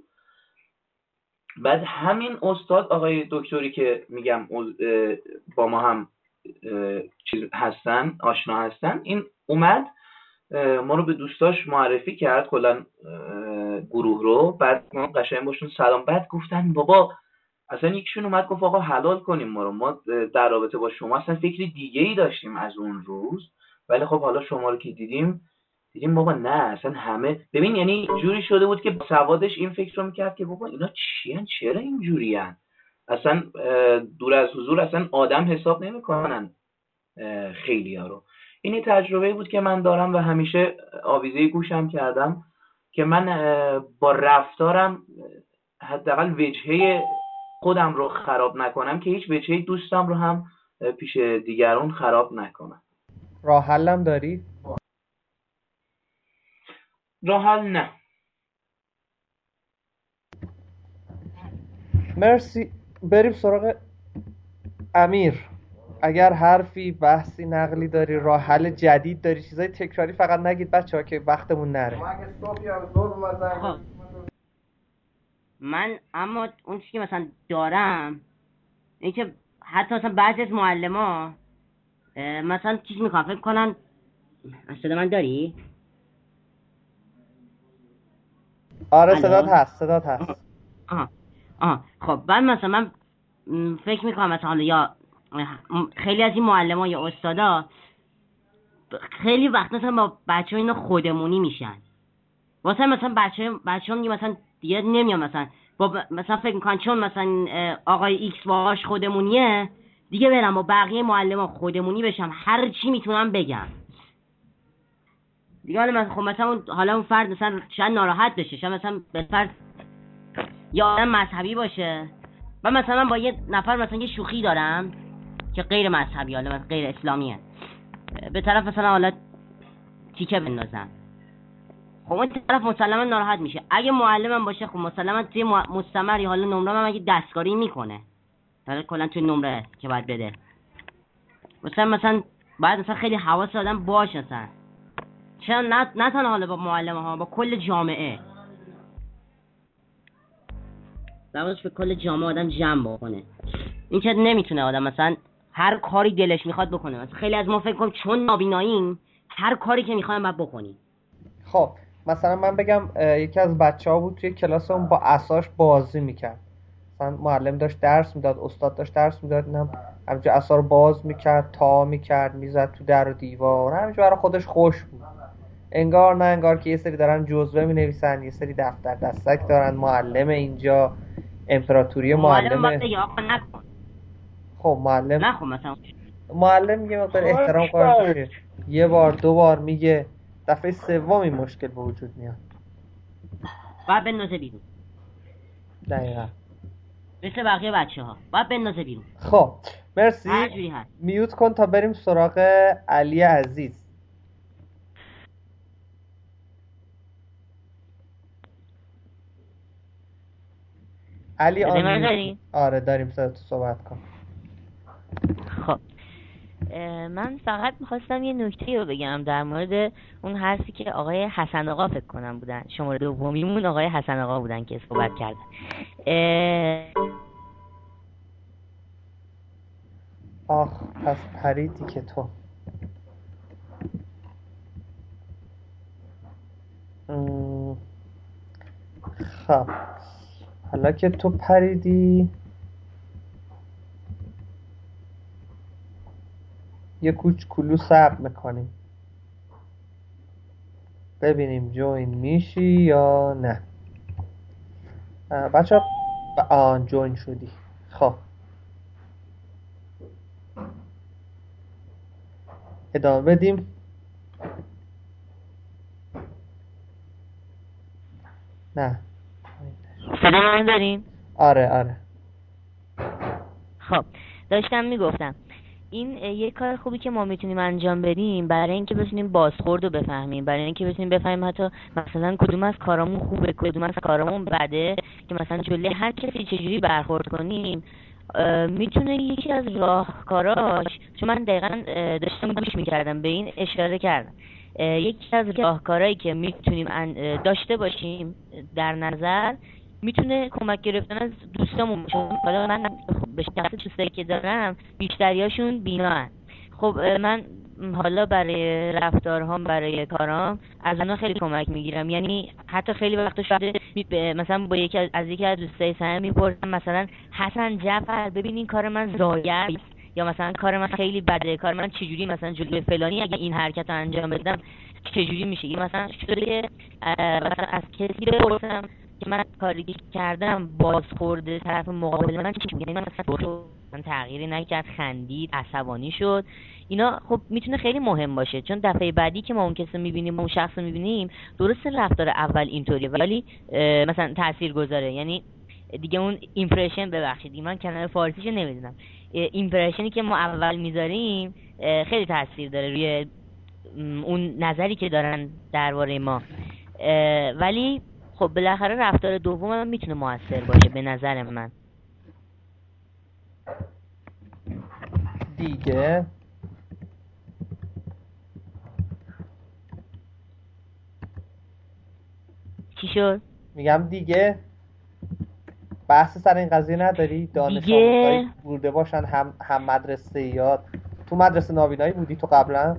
بعد همین استاد آقای دکتری که میگم با ما هم چیز هستن، آشنا هستن، این اومد ما رو به دوستاش معرفی کرد کلا گروه رو. بعد ما قشنگ باشون سلام. بعد گفتن بابا اصلا یکیشون اومد گفت آقا حلال کنیم ما رو، ما در رابطه با شما اصلا فکر دیگه ای داشتیم از اون روز، ولی خب حالا شما رو که دیدیم دیدیم بابا نه اصلا همه ببین، یعنی جوری شده بود که سوادش این فکر رو میکرد که بابا اینا چیان، چرا اینجوری هن؟ اصلا دور از حضور اصلا آدم حساب نمیکنن خیلی ها رو. این تجربه بود که من دارم و همیشه آویزه گوشم کردم که من با رفتارم حداقل وجهه خودم رو خراب نکنم که هیچ وجهه دوستم رو هم پیش دیگران خراب نکنم. راه حلم داری؟ راه حل نه. مرسی. بریم سراغ امیر. اگر حرفی، بحثی، نقلی داری، راه حل جدید داری، چیزای تکراری فقط نگید بچه‌ها که وقتمون نره. خب من اما اون چیزی که مثلا دارم این که حتی مثلا بعضی از معلما مثلا چیز میخوام فکر کنن. صدا من داری؟ آره صدات هست صدات هست. آها آها خب بعد مثلا من فکر میکنم مثلا حالا یا خیلی از این معلما یا استادا خیلی وقت مثلا با بچه ها اینا خودمونی میشن. واسه مثلا بچه بچه ها میگه مثلا دیگه نمیام مثلا با مثلا فکر میکنن چون مثلا آقای ایکس باهاش خودمونیه دیگه برم با بقیه معلما خودمونی بشم، هر چی میتونم بگم دیگه. حالا مثلا خب مثلا حالا اون فرد مثلا شاید ناراحت بشه، شاید مثلا به فرد یا آدم مذهبی باشه و مثلا با یه نفر مثلا یه شوخی دارم که غیر مذهبی، حالا مثلا غیر اسلامیه، به طرف مثلا حالا تیکه بندازم، خب اون طرف مسلما ناراحت میشه. اگه معلمم باشه خب مسلما توی مستمری حالا نمره من اگه دستکاری میکنه، حالا کلا توی نمره که باید بده مثلا مثلا باید مثلا خیلی حواس آدم باشه مثلا، چرا نه نه تنها حالا با معلمه ها، با کل جامعه درست به کل جامعه آدم جمع بکنه. این که نمیتونه آدم مثلا هر کاری دلش میخواد بکنه. مثلا خیلی از ما فکر کنیم چون نابیناییم هر کاری که میخوایم باید بکنیم. خب مثلا من بگم یکی از بچه ها بود توی کلاسمون با عصاش بازی میکرد. مثلا معلم داشت درس میداد، استاد داشت درس میداد، اینم همینجور عصا رو باز میکرد، تا میکرد، میزد تو در و دیوار، همینجور برای خودش خوش بود. انگار نه انگار که یه سری دارن جزوه مینویسن، یه سری دفتر دستک دارن، معلم اینجا امپراتوری معلم. معلم بگه آقا نکن. خب معلم نه خب مثلا معلم میگه مقدار احترام قائل بشه، یه بار دو بار میگه، دفعه سوم این مشکل به وجود میاد. بعد بندازه بیرون. دقیقاً. مثل بقیه بچه ها باید بندازه بیرون. خب مرسی. هر جوری هست. میوت کن تا بریم سراغ علی عزیز. علی آن داریم؟ آره داریم، صدا تو صحبت کن. خب من فقط میخواستم یه نکته رو بگم در مورد اون حرفی که آقای حسن آقا فکر کنم بودن، شماره دومیمون آقای حسن آقا بودن که صحبت کردن. آخ پس پریدی که تو ام... خب حالا که تو پریدی یه کوچولو صبر میکنیم ببینیم جوین میشی یا نه. بچه آن جوین شدی. خب ادامه بدیم. نه صدا من داریم؟ آره آره. خب داشتم میگفتم این یه کار خوبی که ما میتونیم انجام بدیم برای اینکه بتونیم بازخورد رو بفهمیم، برای اینکه بتونیم بفهمیم حتی مثلا کدوم از کارامون خوبه کدوم از کارامون بده، که مثلا جلوی هر کسی چجوری برخورد کنیم. میتونه یکی از راهکاراش، چون من دقیقا داشتم گوش میکردم به این اشاره کردم، یکی از راهکارهایی که میتونیم داشته باشیم در نظر میتونه کمک گرفتن از دوستامون باشه. حالا من به شخص دوستایی که دارم بیشتریاشون بیناهن. خب من حالا برای رفتارهام برای کارام از اونا خیلی کمک میگیرم، یعنی حتی خیلی وقتا شاید مثلا با یکی از, از یکی از دوستای سعی میپرسم مثلا حسن جعفر ببین این کار من ضایع یا مثلا کار من خیلی بده، کار من چجوری مثلا جلوی فلانی اگه این حرکت رو انجام بدم چجوری میشه. این مثلا شده که مثلا از کسی بپرسم که من کاری کردم بازخورده طرف مقابل من چی میگه، من مثلا من تغییری نکرد، خندید، عصبانی شد. اینا خب میتونه خیلی مهم باشه، چون دفعه بعدی که ما اون کسی میبینیم اون شخص رو میبینیم درسته رفتار اول اینطوریه ولی مثلا تأثیر گذاره، یعنی دیگه اون ایمپرشن، ببخشید من کلمه فارسیشو نمیدونم، ایمپرشنی که ما اول میذاریم خیلی تأثیر داره روی اون نظری که دارن درباره ما. ولی خب بالاخره رفتار دوم هم میتونه موثر باشه به نظر من. دیگه چی شد؟ میگم دیگه بحث سر این قضیه نداری؟ دانش آموزایی بوده باشن هم هم مدرسه یاد. تو مدرسه نابینایی بودی تو قبلا؟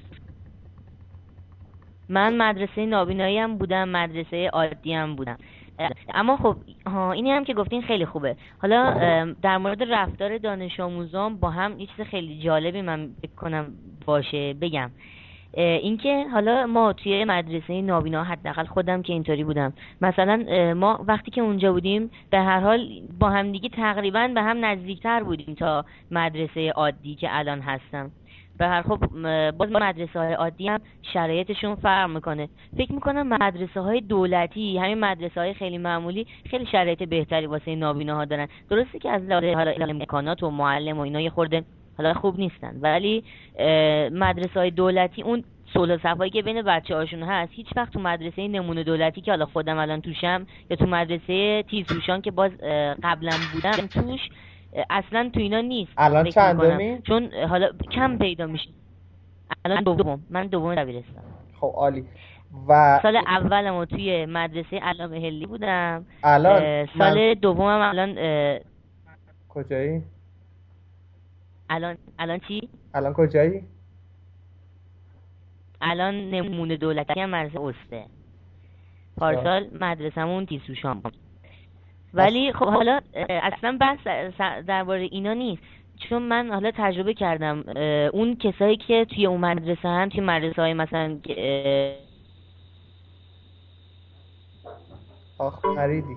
من مدرسه نابینایی هم بودم، مدرسه عادی هم بودم. اما خب ها اینی هم که گفتین خیلی خوبه. حالا در مورد رفتار دانش آموزان با هم یه چیز خیلی جالبی من فکر کنم باشه بگم، اینکه حالا ما توی مدرسه نابینا، حداقل خودم که اینطوری بودم، مثلا ما وقتی که اونجا بودیم به هر حال با هم دیگه تقریبا به هم نزدیکتر بودیم تا مدرسه عادی که الان هستم. به هر خب باز مدرسه های عادی هم شرایطشون فرق میکنه. فکر میکنم مدرسه های دولتی، همین مدرسه های خیلی معمولی، خیلی شرایط بهتری واسه نابیناها دارن. درسته که از لحاظ حالا امکانات و معلم و اینا یه خورده حالا خوب نیستن، ولی مدرسه های دولتی اون صلح و صفایی که بین بچه هاشون هست هیچ وقت تو مدرسه نمونه دولتی که حالا خودم الان توشم یا تو مدرسه تیزهوشان که باز قبلا بودم توش اصلا تو اینا نیست. الان چندمی؟ چون حالا کم پیدا میشه. الان دوم، من دوم دبیرستان. خب عالی. و سال اولمو توی مدرسه علامه حلی بودم. الان سال من... دومم الان کجایی؟ الان الان چی؟ الان کجایی؟ الان نمونه دولتی هم مدرسه استه. پارسال مدرسه‌مون تیزهوشان بود. ولی خب حالا اصلا بحث درباره اینا نیست، چون من حالا تجربه کردم اون کسایی که توی اون مدرسه هم توی مدرسه های مثلا آخ پریدی.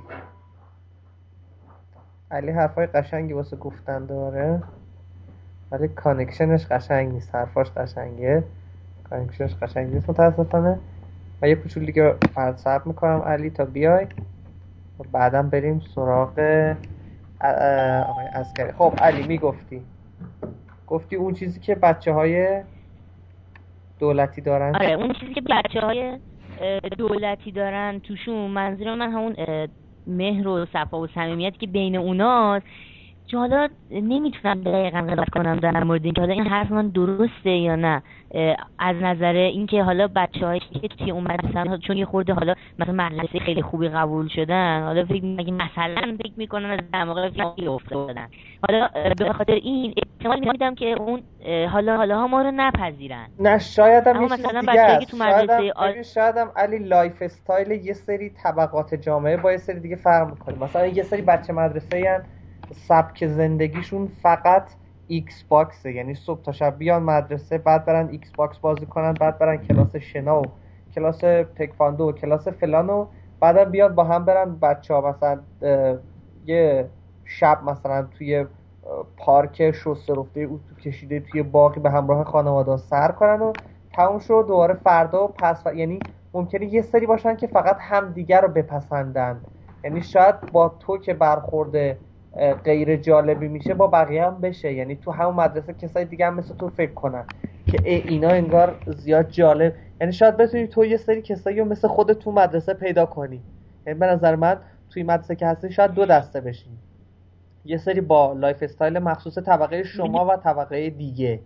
علی حرفای قشنگی واسه گفتن داره ولی کانکشنش قشنگ نیست. حرفاش قشنگه، کانکشنش قشنگ نیست متاسفانه. و یه کوچولو دیگه فرد صبر میکنم علی تا بیای و بعدم بریم سراغ آقای عسکری. خب علی میگفتی گفتی اون چیزی که بچه های دولتی دارن. آره اون چیزی که بچه های دولتی دارن توشون، منظور من همون مهر و صفا و صمیمیت که بین اوناست. که حالا نمیتونم دقیقاً قضاوت کنم در مورد اینکه حالا این حرف من درسته یا نه، از نظر اینکه حالا بچه‌هایی که توی اون مدرسه چون یه خورده حالا مثلا مدرسه خیلی خوبی قبول شدن، حالا فکر می‌کنم مثلا فکر می‌کنن از در موقع فیلم افتادن، حالا به خاطر این احتمال میدم که اون حالا حالا ها ما رو نپذیرن. نه شاید هم مثلا بچه‌ای که تو مدرسه آد... شاید هم علی لایف استایل یه سری طبقات جامعه با یه سری دیگه فرق می‌کنه. مثلا یه سری بچه مدرسه‌ای سبک زندگیشون فقط ایکس باکسه، یعنی صبح تا شب بیان مدرسه، بعد برن ایکس باکس بازی کنن، بعد برن کلاس شنا و کلاس تکواندو و کلاس فلان و بعدا بیان با هم برن بچه‌ها مثلا یه شب مثلا توی پارک شسته رفته اتو کشیده توی باغی به همراه خانواده سر کنن و تموم شد. دوباره فردا و پس و... یعنی ممکنه یه سری باشن که فقط همدیگر رو بپسندن، یعنی شاید با تو که برخورده غیر جالبی میشه با بقیه هم بشه، یعنی تو همون مدرسه کسای دیگه هم مثل تو فکر کنن که ای اینا انگار زیاد جالب، یعنی شاید بتونی تو یه سری کسایی رو مثل خودت تو مدرسه پیدا کنی. یعنی به نظر من توی مدرسه که هستی شاید دو دسته بشین، یه سری با لایف استایل مخصوص طبقه شما و طبقه دیگه.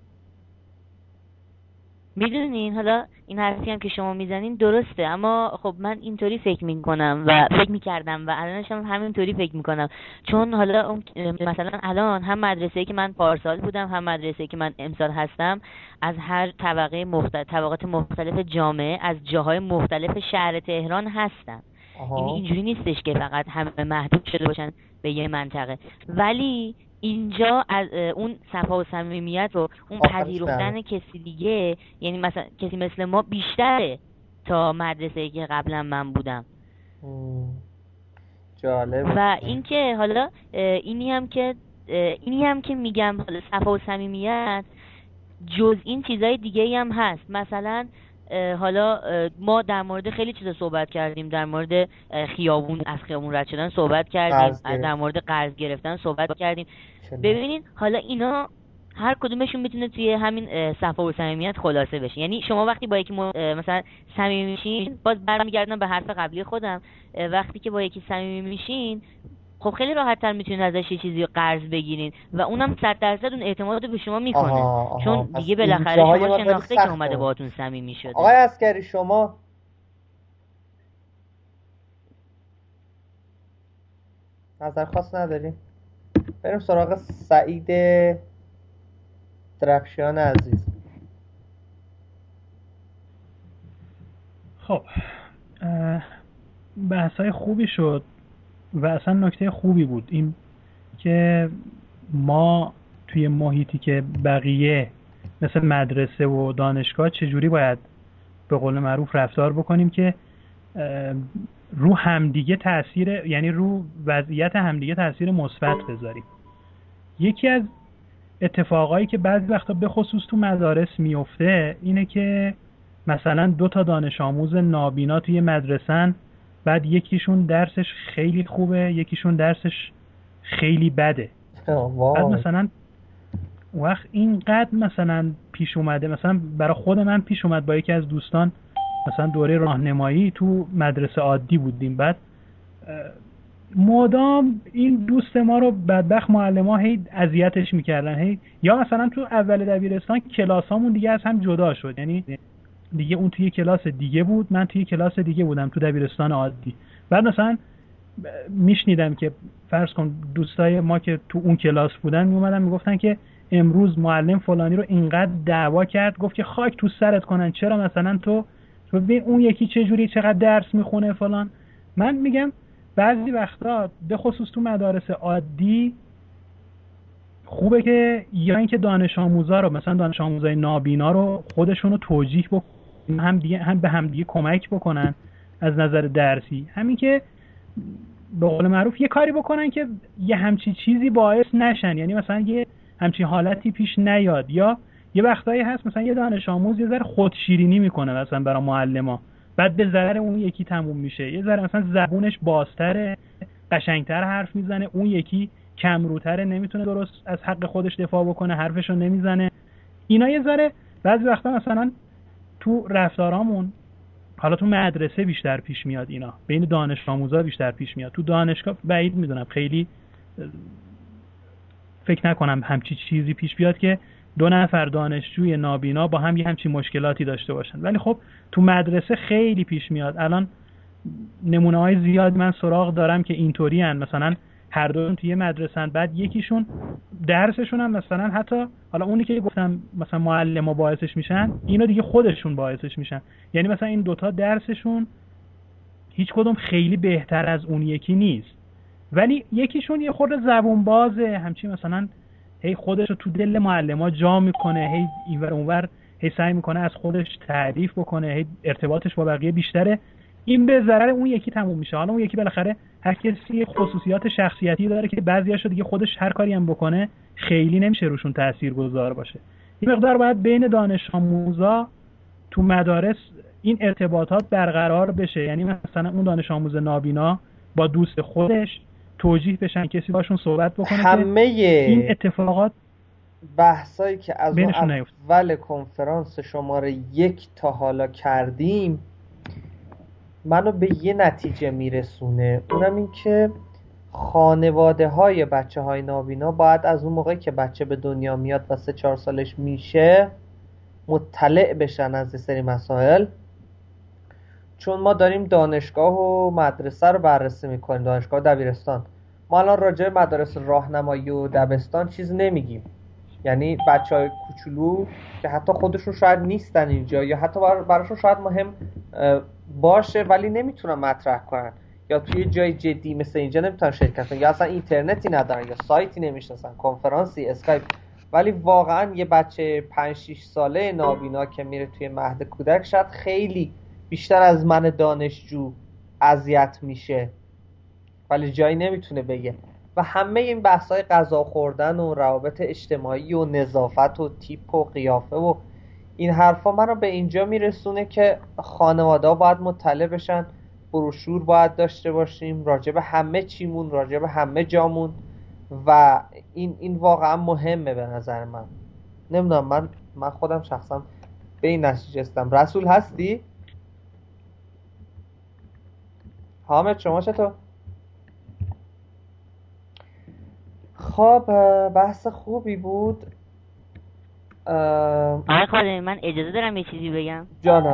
میدونین حالا این حرفی هم که شما میزنین درسته، اما خب من اینطوری فکر میکنم و فکر میکردم و الانش هم همینطوری فکر میکنم، چون حالا اون مثلا الان هم مدرسه‌ای که من پارسال بودم هم مدرسه‌ای که من امسال هستم از هر طبقه مختلف طبقات مختلف جامعه از جاهای مختلف شهر تهران هستن. یعنی اینجوری نیستش که فقط همه محدود شده باشن به یه منطقه، ولی اینجا از اون صفا و صمیمیت و اون پذیرفتن کسی دیگه، یعنی مثلا کسی مثل ما بیشتره تا مدرسه‌ای که قبلا من بودم. جالب. و اینکه حالا اینی هم که اینی هم که میگم حالا صفا و صمیمیت جز این چیزای دیگه هم هست. مثلا حالا ما در مورد خیلی چیزا صحبت کردیم، در مورد خیابون از خیابون رد شدن صحبت کردیم، در مورد قرض گرفتن صحبت کردیم. ببینید حالا اینا هر کدومشون میتونه توی همین صفا و صمیمیت خلاصه بشه. یعنی شما وقتی با یکی مثلا صمیمی میشین، باز برمیگردم به حرف قبلی خودم، وقتی که با یکی صمیمی میشین خب خیلی راحت‌تر میتونید ازش یه چیزی قرض بگیرین و اونم صد درصد اون اعتماد به شما میکنه. آها، آها. چون دیگه بالاخره شما شناخته که اومده باهاتون صمیمی شده. آقای عسکری شما نظر خاص نداری؟ بریم سراغ سعید درفشان عزیز. خب بحثای خوبی شد و اصلا نکته خوبی بود این که ما توی محیطی که بقیه مثل مدرسه و دانشگاه چجوری باید به قول معروف رفتار بکنیم که رو همدیگه تأثیر، یعنی رو وضعیت همدیگه تأثیر مثبت بذاریم. یکی از اتفاقایی که بعضی وقتا به خصوص تو مدارس میفته اینه که مثلا دو تا دانش آموز نابینا توی مدرسن، بعد یکیشون درسش خیلی خوبه یکیشون درسش خیلی بده. بعد مثلا وقت اینقدر مثلا پیش اومده، مثلا برای خود من پیش اومد با یکی از دوستان مثلا دوره راهنمایی تو مدرسه عادی بودیم، بعد مدام این دوست ما رو بدبخت معلم‌ها هی اذیتش میکردن، هی یا مثلا تو اول دبیرستان کلاسامون دیگه از هم جدا شد، یعنی دیگه اون توی کلاس دیگه بود من توی کلاس دیگه بودم تو دبیرستان عادی. بعد مثلا میشنیدم که فرض کن دوستای ما که تو اون کلاس بودن میومدن میگفتن که امروز معلم فلانی رو اینقدر دعوا کرد، گفت که خاک تو سرت کنن، چرا مثلا تو تو ببین اون یکی چه جوری چقدر درس میخونه فلان. من میگم بعضی وقتا به خصوص تو مدارس عادی خوبه که یا اینکه دانش آموزا رو مثلا دانش آموزای نابینا رو خودشون رو توجیه بکنن، هم دیگه هم به هم دیگه کمک بکنن از نظر درسی، همین که به قول معروف یه کاری بکنن که یه همچی چیزی باعث نشن، یعنی مثلا یه همچی حالتی پیش نیاد. یا یه وقتایی هست مثلا یه دانش آموز یه ذره خودشیرینی میکنه مثلا برای معلما، بعد به ضرر اون یکی تموم میشه، یه ذره مثلا زبونش بازتره، قشنگتر حرف میزنه، اون یکی کمروتره نمیتونه درست از حق خودش دفاع بکنه، حرفشو نمیزنه. اینا یه ذره بعضی وقتا مثلا تو رفتارامون، حالا تو مدرسه بیشتر پیش میاد، اینا بین دانش آموزا بیشتر پیش میاد. تو دانشگاه بعید میدونم، خیلی فکر نکنم همچی چیزی پیش بیاد که دو نفر دانشجوی نابینا با هم یه همچی مشکلاتی داشته باشن. ولی خب تو مدرسه خیلی پیش میاد. الان نمونه های زیاد من سراغ دارم که اینطوری هن، مثلا هر دوشون توی مدرسه‌ن، بعد یکیشون درسشون هم مثلا حتی حالا اونی که گفتم مثلا معلم‌ها باعثش میشن، اینا دیگه خودشون باعثش میشن. یعنی مثلا این دوتا درسشون هیچ کدوم خیلی بهتر از اون یکی نیست، ولی یکیشون یه خورده زبون بازه، همچین مثلا هی خودش رو تو دل معلم‌ها جا میکنه، هی اینور اونور هی سعی میکنه از خودش تعریف بکنه، هی ارتباطش با بقیه بیشتره. این به ضرر اون یکی تموم میشه. حالا اون یکی بالاخره هر کسی خصوصیات شخصیتی داره که بعضیاشو دیگه خودش هر کاری هم بکنه خیلی نمیشه روشون تاثیرگذار باشه. این مقدار باید بین دانش آموزا تو مدارس این ارتباطات برقرار بشه. یعنی مثلا اون دانش آموز نابینا با دوست خودش توجیه بشن، کسی باشون صحبت بکنه. همه این اتفاقات بحثایی که از اون نیفت. اول کنفرانس شماره یک تا حالا کردیم منو به یه نتیجه میرسونه، اونم این که خانواده های بچه های نابینا باید از اون موقعی که بچه به دنیا میاد و سه چهار سالش میشه مطلع بشن از یه سری مسائل. چون ما داریم دانشگاه و مدرسه رو بررسی میکنیم، دانشگاه و دبیرستان. ما الان راجع به مدارس راهنمایی و دبستان چیز نمیگیم. یعنی بچه های کوچولو که حتی خودشون شاید نیستن اینجا، یا حتی براشون شاید مهم باشه ولی نمیتونن مطرح کنن، یا توی جای جدی مثل اینجا نمیتونن شرکت کنن، یا اصلا اینترنتی ندارن، یا سایتی نمیشناسن، کنفرانسی، اسکایپ. ولی واقعا یه بچه پنج شش ساله نابینا که میره توی مهد کودک شاید خیلی بیشتر از من دانشجو اذیت میشه ولی جایی نمیتونه بگه. و همه این بحث‌های غذا خوردن و روابط اجتماعی و نظافت و تیپ و قیافه و این حرفا منو به اینجا میرسونه که خانواده‌ها باید مطلع بشن، بروشور باید داشته باشیم راجع به همه چیمون، راجع به همه جامون، و این این واقعا مهمه به نظر من. نمیدونم، من من خودم شخصا به این نتیجه رسیدم. رسول هستی؟ حامد شما چطور؟ خب بحث خوبی بود. آقای خادمی من اجازه دارم یه چیزی بگم؟ جانم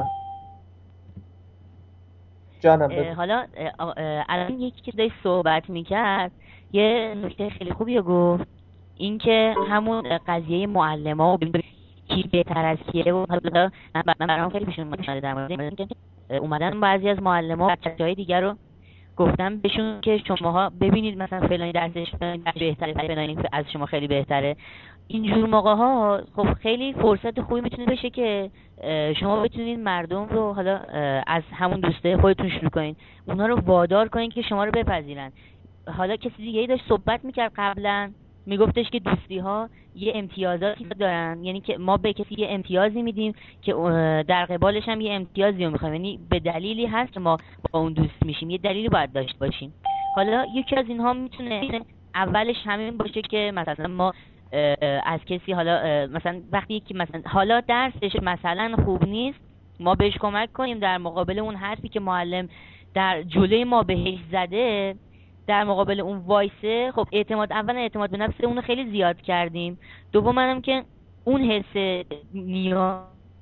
جانم حالا الان یکی که داشت صحبت میکرد یه نکته خیلی خوبی رو گفت، این که همون قضیه معلم ها و کی بهتر از کیه. و حالا من برام خیلی پیشون اومده در مورد اینکه اومدن بعضی از معلم ها بچه‌های دیگر رو گفتم بهشون که شماها ببینید مثلا فلانی درسش بهتره، فلانی از شما خیلی بهتره. اینجور موقع ها خب خیلی فرصت خوبی میتونه بشه که شما بتونید مردم رو حالا از همون دوسته خودتون شروع کنین، اونا رو وادار کنین که شما رو بپذیرن. حالا کسی دیگه ای داشت صحبت میکرد قبلا، میگفتش که دوستی ها یه امتیازاتی دارن، یعنی که ما به کسی یه امتیازی میدیم که در قبالش هم یه امتیازی رو میخوایم، یعنی به دلیلی هست که ما با اون دوست میشیم، یه دلیلی باید داشته باشیم. حالا یکی از اینها میتونه اولش همین باشه که مثلا ما از کسی حالا مثلا وقتی یکی مثلا حالا درسش مثلا خوب نیست ما بهش کمک کنیم، در مقابل اون حرفی که معلم در جلوی ما بهش زده در مقابل اون وایسه. خب اعتماد اولا اعتماد به نفس اونو خیلی زیاد کردیم، دوم هم که اون حس نیاز.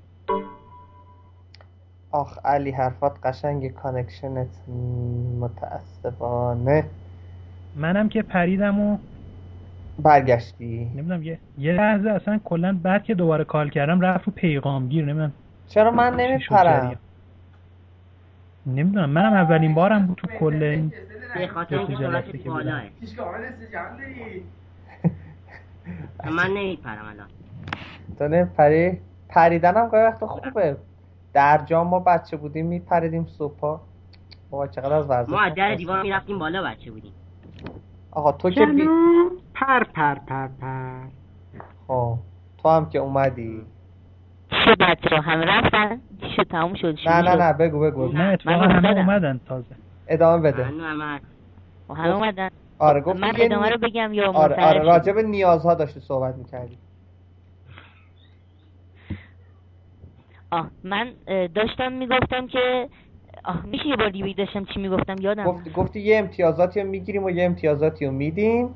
آخ علی حرفات قشنگ، کانکشنت متاسفانه. منم که پریدم و برگشتی. نمیدونم یه یه لحظه اصلا کلا بعد که دوباره کال کردم رفت رو پیغامگیر. نمیدونم چرا من نمیپرم. نمیدونم منم اولین بارم بود تو کل این به خاطر اینکه سرعتت بالاه. من نمیپرم الان. تو نمیپری؟ پریدنم گاهی وقتا خوبه. در جا ما بچه بودیم میپریدیم صبحا. بابا چقدر از ورزش. ما از در دیوار میرفتیم بالا بچه بودیم. آقا تو که بی... پر پر پر پر. خب تو هم که اومدی چه بچه هم رفتن؟ شد تموم شد. نه نه نه بگو بگو. نه اتفاقا همه اومدن تازه. ادامه بده. و همه اومدن. آره گفت من ادامه رو بگم یا آره آره راجع به نیازها داشتی صحبت می‌کردی. آه من داشتم میگفتم که آه میشه یه بار دیگه داشتم چی میگفتم یادم گفتی گفتی یه امتیازاتی رو میگیریم و یه امتیازاتی رو میدیم.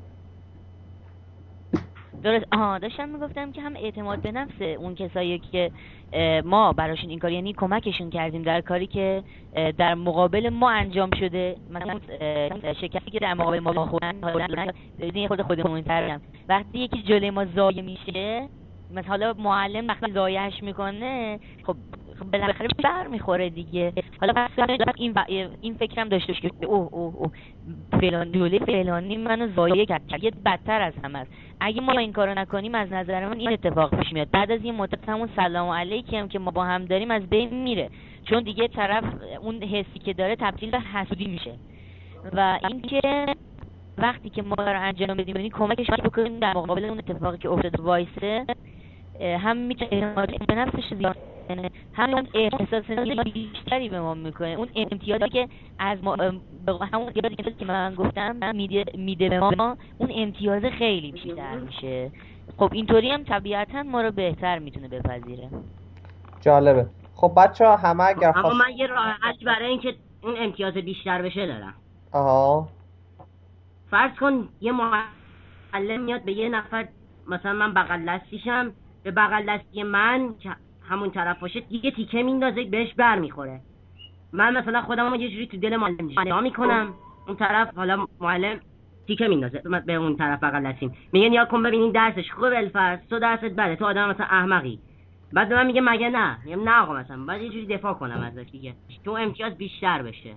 درست. آها داشتم میگفتم که هم اعتماد به نفس اون کسایی که ما براشون این کار، یعنی کمکشون کردیم در کاری که در مقابل ما انجام شده، مثلا شرکتی که در مقابل ما خودن خودن خود خودمون ترم وقتی یکی جلوی ما ضایع میشه، مثلا حالا معلم وقتی ضایعش میکنه خب بالاخره بر میخوره دیگه. حالا پس این این فکرم داشته باشه که اوه اوه اوه فلان دوله فلانی منو ضایع کرد، یه بدتر از همه است. اگه ما این کارو نکنیم از نظر من این اتفاق پیش میاد، بعد از این مدت همون سلام علیکی هم که ما با هم داریم از بین میره، چون دیگه طرف اون حسی که داره تبدیل به حسودی میشه. و اینکه وقتی که ما رو انجام بدیم یعنی کمکش بکنیم در مقابل اون اتفاقی که افتاد وایسه، هم میتونه به نفسش زیاد کنه، هم اون احساس بیشتری به ما میکنه. اون امتیازی که از ما همون امتیازی که من گفتم میده میده به ما، اون امتیاز خیلی بیشتر میشه. خب اینطوری هم طبیعتا ما رو بهتر میتونه بپذیره. جالبه. خب بچه‌ها همه اگر خواست... اما من یه راه حل برای اینکه اون امتیاز بیشتر بشه دارم. آها. فرض کن یه معلم میاد به یه نفر، مثلا من بغل دستیشم، به بغل دستی من که همون طرف باشه یه تیکه میندازه بهش بر میخوره. من مثلا خودم یه جوری تو دل معلم نگاه میکنم، اون طرف حالا معلم تیکه میندازه به اون طرف بغل دستیم، میگه نیا کن ببینین درسش خوبه الفرض، تو درست بده، تو آدم مثلا احمقی. بعد به من میگه مگه نه؟ میگم نه آقا مثلا باید یه جوری دفاع کنم ازش دیگه، تو امتیاز بیشتر بشه.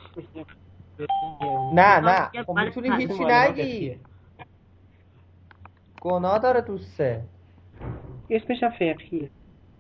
نه نه خب میتونی هیچی نگی، گناه داره دوسته، اسمش هم فقهیه.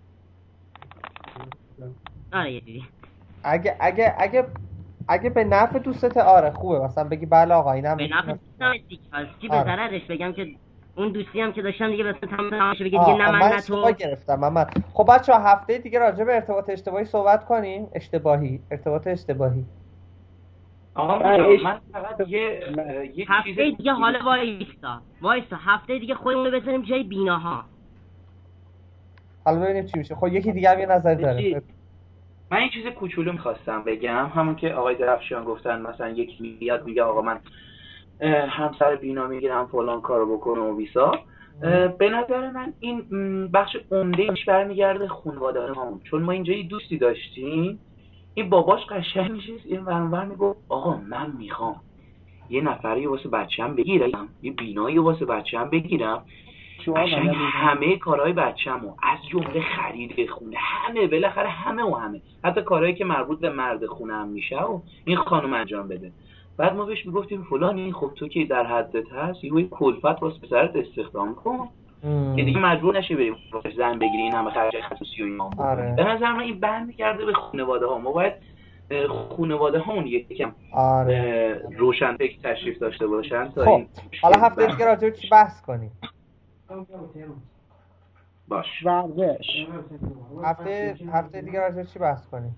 آره یه جوری اگه اگه اگه اگه به نفع دوستت آره خوبه مثلا بگی بله آقا اینم به نفع دوستم دیگه، چی به ضررش بگم که اون دوستی هم که داشتم دیگه مثلا تمامش بگه دیگه نه من نه تو. من گرفتم محمد. خب بچه‌ها هفته دیگه راجع به ارتباط اشتباهی صحبت کنیم. اشتباهی ارتباط اشتباهی آقا من فقط یه یه هفته دیگه حالا وایسا وایسا هفته دیگه خودمون رو بزنیم جای بیناها، حالا ببینیم چی میشه. خب یکی دیگه هم یه نظر داره. من یه چیز کوچولو می‌خواستم بگم، همون که آقای درفشان گفتن مثلا یکی میاد میگه آقا من همسر بینا میگیرم فلان کارو بکنه و بیسا. به نظر من این بخش عمده‌اش برمیگرده خانواده همون، چون ما اینجا یه دوستی داشتیم این باباش قشنگ میشید این ورانور میگفت آقا من میخوام یه نفری واسه بچه‌م بگیرم، یه بینایی واسه بچه‌م بگیرم، قشنگ همه کارهای بچه‌مو از جمله خرید خونه همه بالاخره همه و همه حتی کارهایی که مربوط به مرد خونه هم میشه و این خانم انجام بده. بعد ما بهش میگفتیم فلانی خب تو که در حدت هست یه کلفت واسه پسرت استخدام کن که دیگه مجبور نشه بریم زن بگیری این همه خرج خصوصی و اینا. آره. به نظر من این برمیگرده به خانواده ها. ما باید خانواده هامون یکم آره. روشن فکر تشریف داشته باشن تا خب. این حالا هفته دیگه راجع به چی بحث کنیم؟ باش. ورزش. هفته هفته دیگه راجع به چی بحث کنیم؟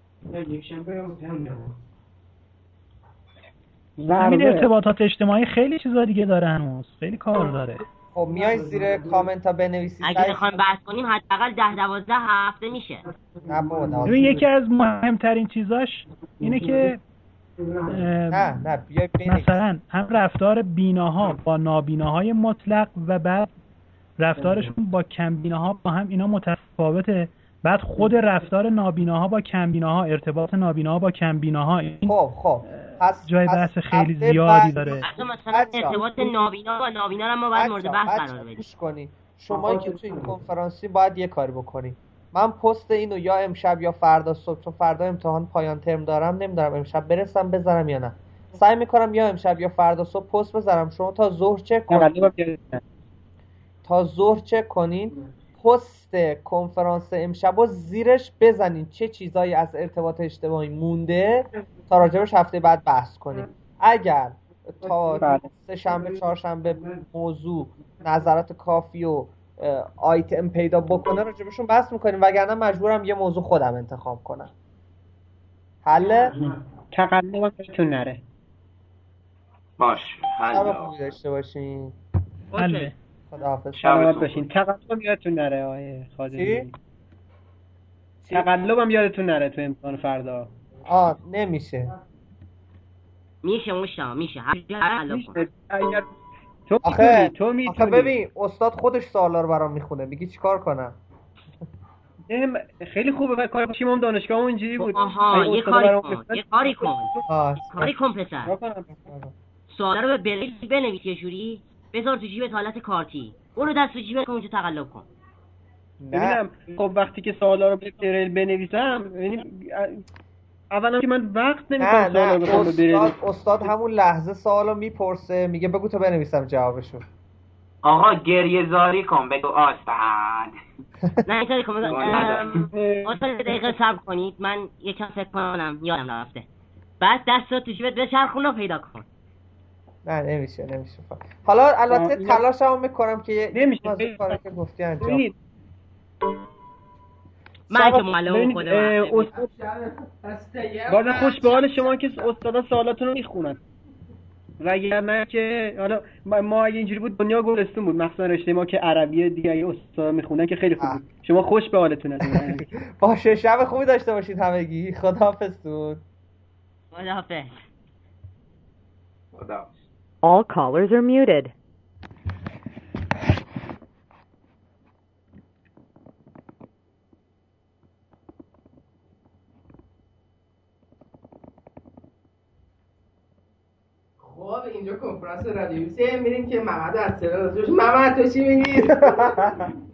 همین ارتباطات اجتماعی خیلی چیزا دیگه داره، هنوز خیلی کار داره. خب میای زیر کامنت ها بنویسید اگه بخوایم بحث کنیم حداقل ده دوازده هفته میشه. نه بابا ببین یکی از مهمترین چیزاش اینه که نه نه بیای بنویسید مثلا هم رفتار بیناها با نابیناهای مطلق و بعد رفتارشون با کمبیناها با هم اینا متفاوته. بعد خود رفتار نابیناها با کمبیناها، ارتباط نابیناها با کمبیناها خب خب پس جای بحث خیلی زیادی داره. مثلا ارتباط نابینا با نابینا رو ما باید مورد بحث قرار بدیم. کنی شما که تو این کنفرانسی باید یه کاری بکنی. من پست اینو یا امشب یا فردا صبح، چون فردا امتحان پایان ترم دارم نمیدونم امشب برسم بذارم یا نه، سعی میکنم یا امشب یا فردا صبح پست بذارم. شما تا ظهر چک کنین تا ظهر چک کنین پست کنفرانس امشب رو زیرش بزنین چه چیزایی از ارتباط اجتماعی مونده تا راجبش هفته بعد بحث کنیم. اگر تا سه شنبه چهار شنبه موضوع نظرات کافی و آیتم پیدا بکنه راجبشون بحث میکنیم، وگرنه مجبورم یه موضوع خودم انتخاب کنم. حله؟ تقلبم بهتون نره. باش شب حل خوبی داشته باشین. حله. خداحافظ. سلامت باشین. تقلبم یادتون نره آقای خازنی. تقلبم یادتون نره تو امتحان فردا. آه نمیشه. میشه مشتاق میشه. هر اگر تو آخه میتونی تو میتونی. آخه ببین استاد خودش سوالا رو برام میخونه، میگی چیکار کنم؟ خیلی خوبه کار کنیم. هم دانشگاه اینجوری بود. آها یه کاری کن. یه کاری کن. آه کاری کن پسر. سوالا رو به بریل بنویس یه جوری، بذار تو جیبت حالت کارتی. برو دست تو جیبت اونجا تقلب کن. ببینم خب وقتی که سوالا رو به بریل بنویسم، ببینیم اولا که من وقت نمیکنم سوالا رو بخوام به بریل. استاد استاد همون لحظه سوالو میپرسه، میگه بگو تا بنویسم جوابشو. آقا گریه زاری کن بگو استاد. نه اینطوری کن. استاد دقیقه صبر کنید من یکم فکر کنم یادم رفته. بعد دست تو جیبت بچرخون رو پیدا کن. نه نمیشه نمیشه. حالا البته تلاشمو میکنم که نمیشه کاری که گفتی انجام. من که معلم خودم استاد بازم خوش به حال شما که استادا سوالاتون رو میخونن. و اگر نه که حالا ما اگه اینجوری بود دنیا گلستون بود، مخصوصا رشته ما که عربی دیگه اگه استادا میخونن که خیلی خوب بود. شما خوش به حالتون هستید. باشه شب خوبی داشته باشید همگی. خداحافظ. دود خداحافظ. خداحافظ. All callers are muted. خب اینجا کنفرانس رادیویی میریم که محمد از سلام محمد تو چی میگی؟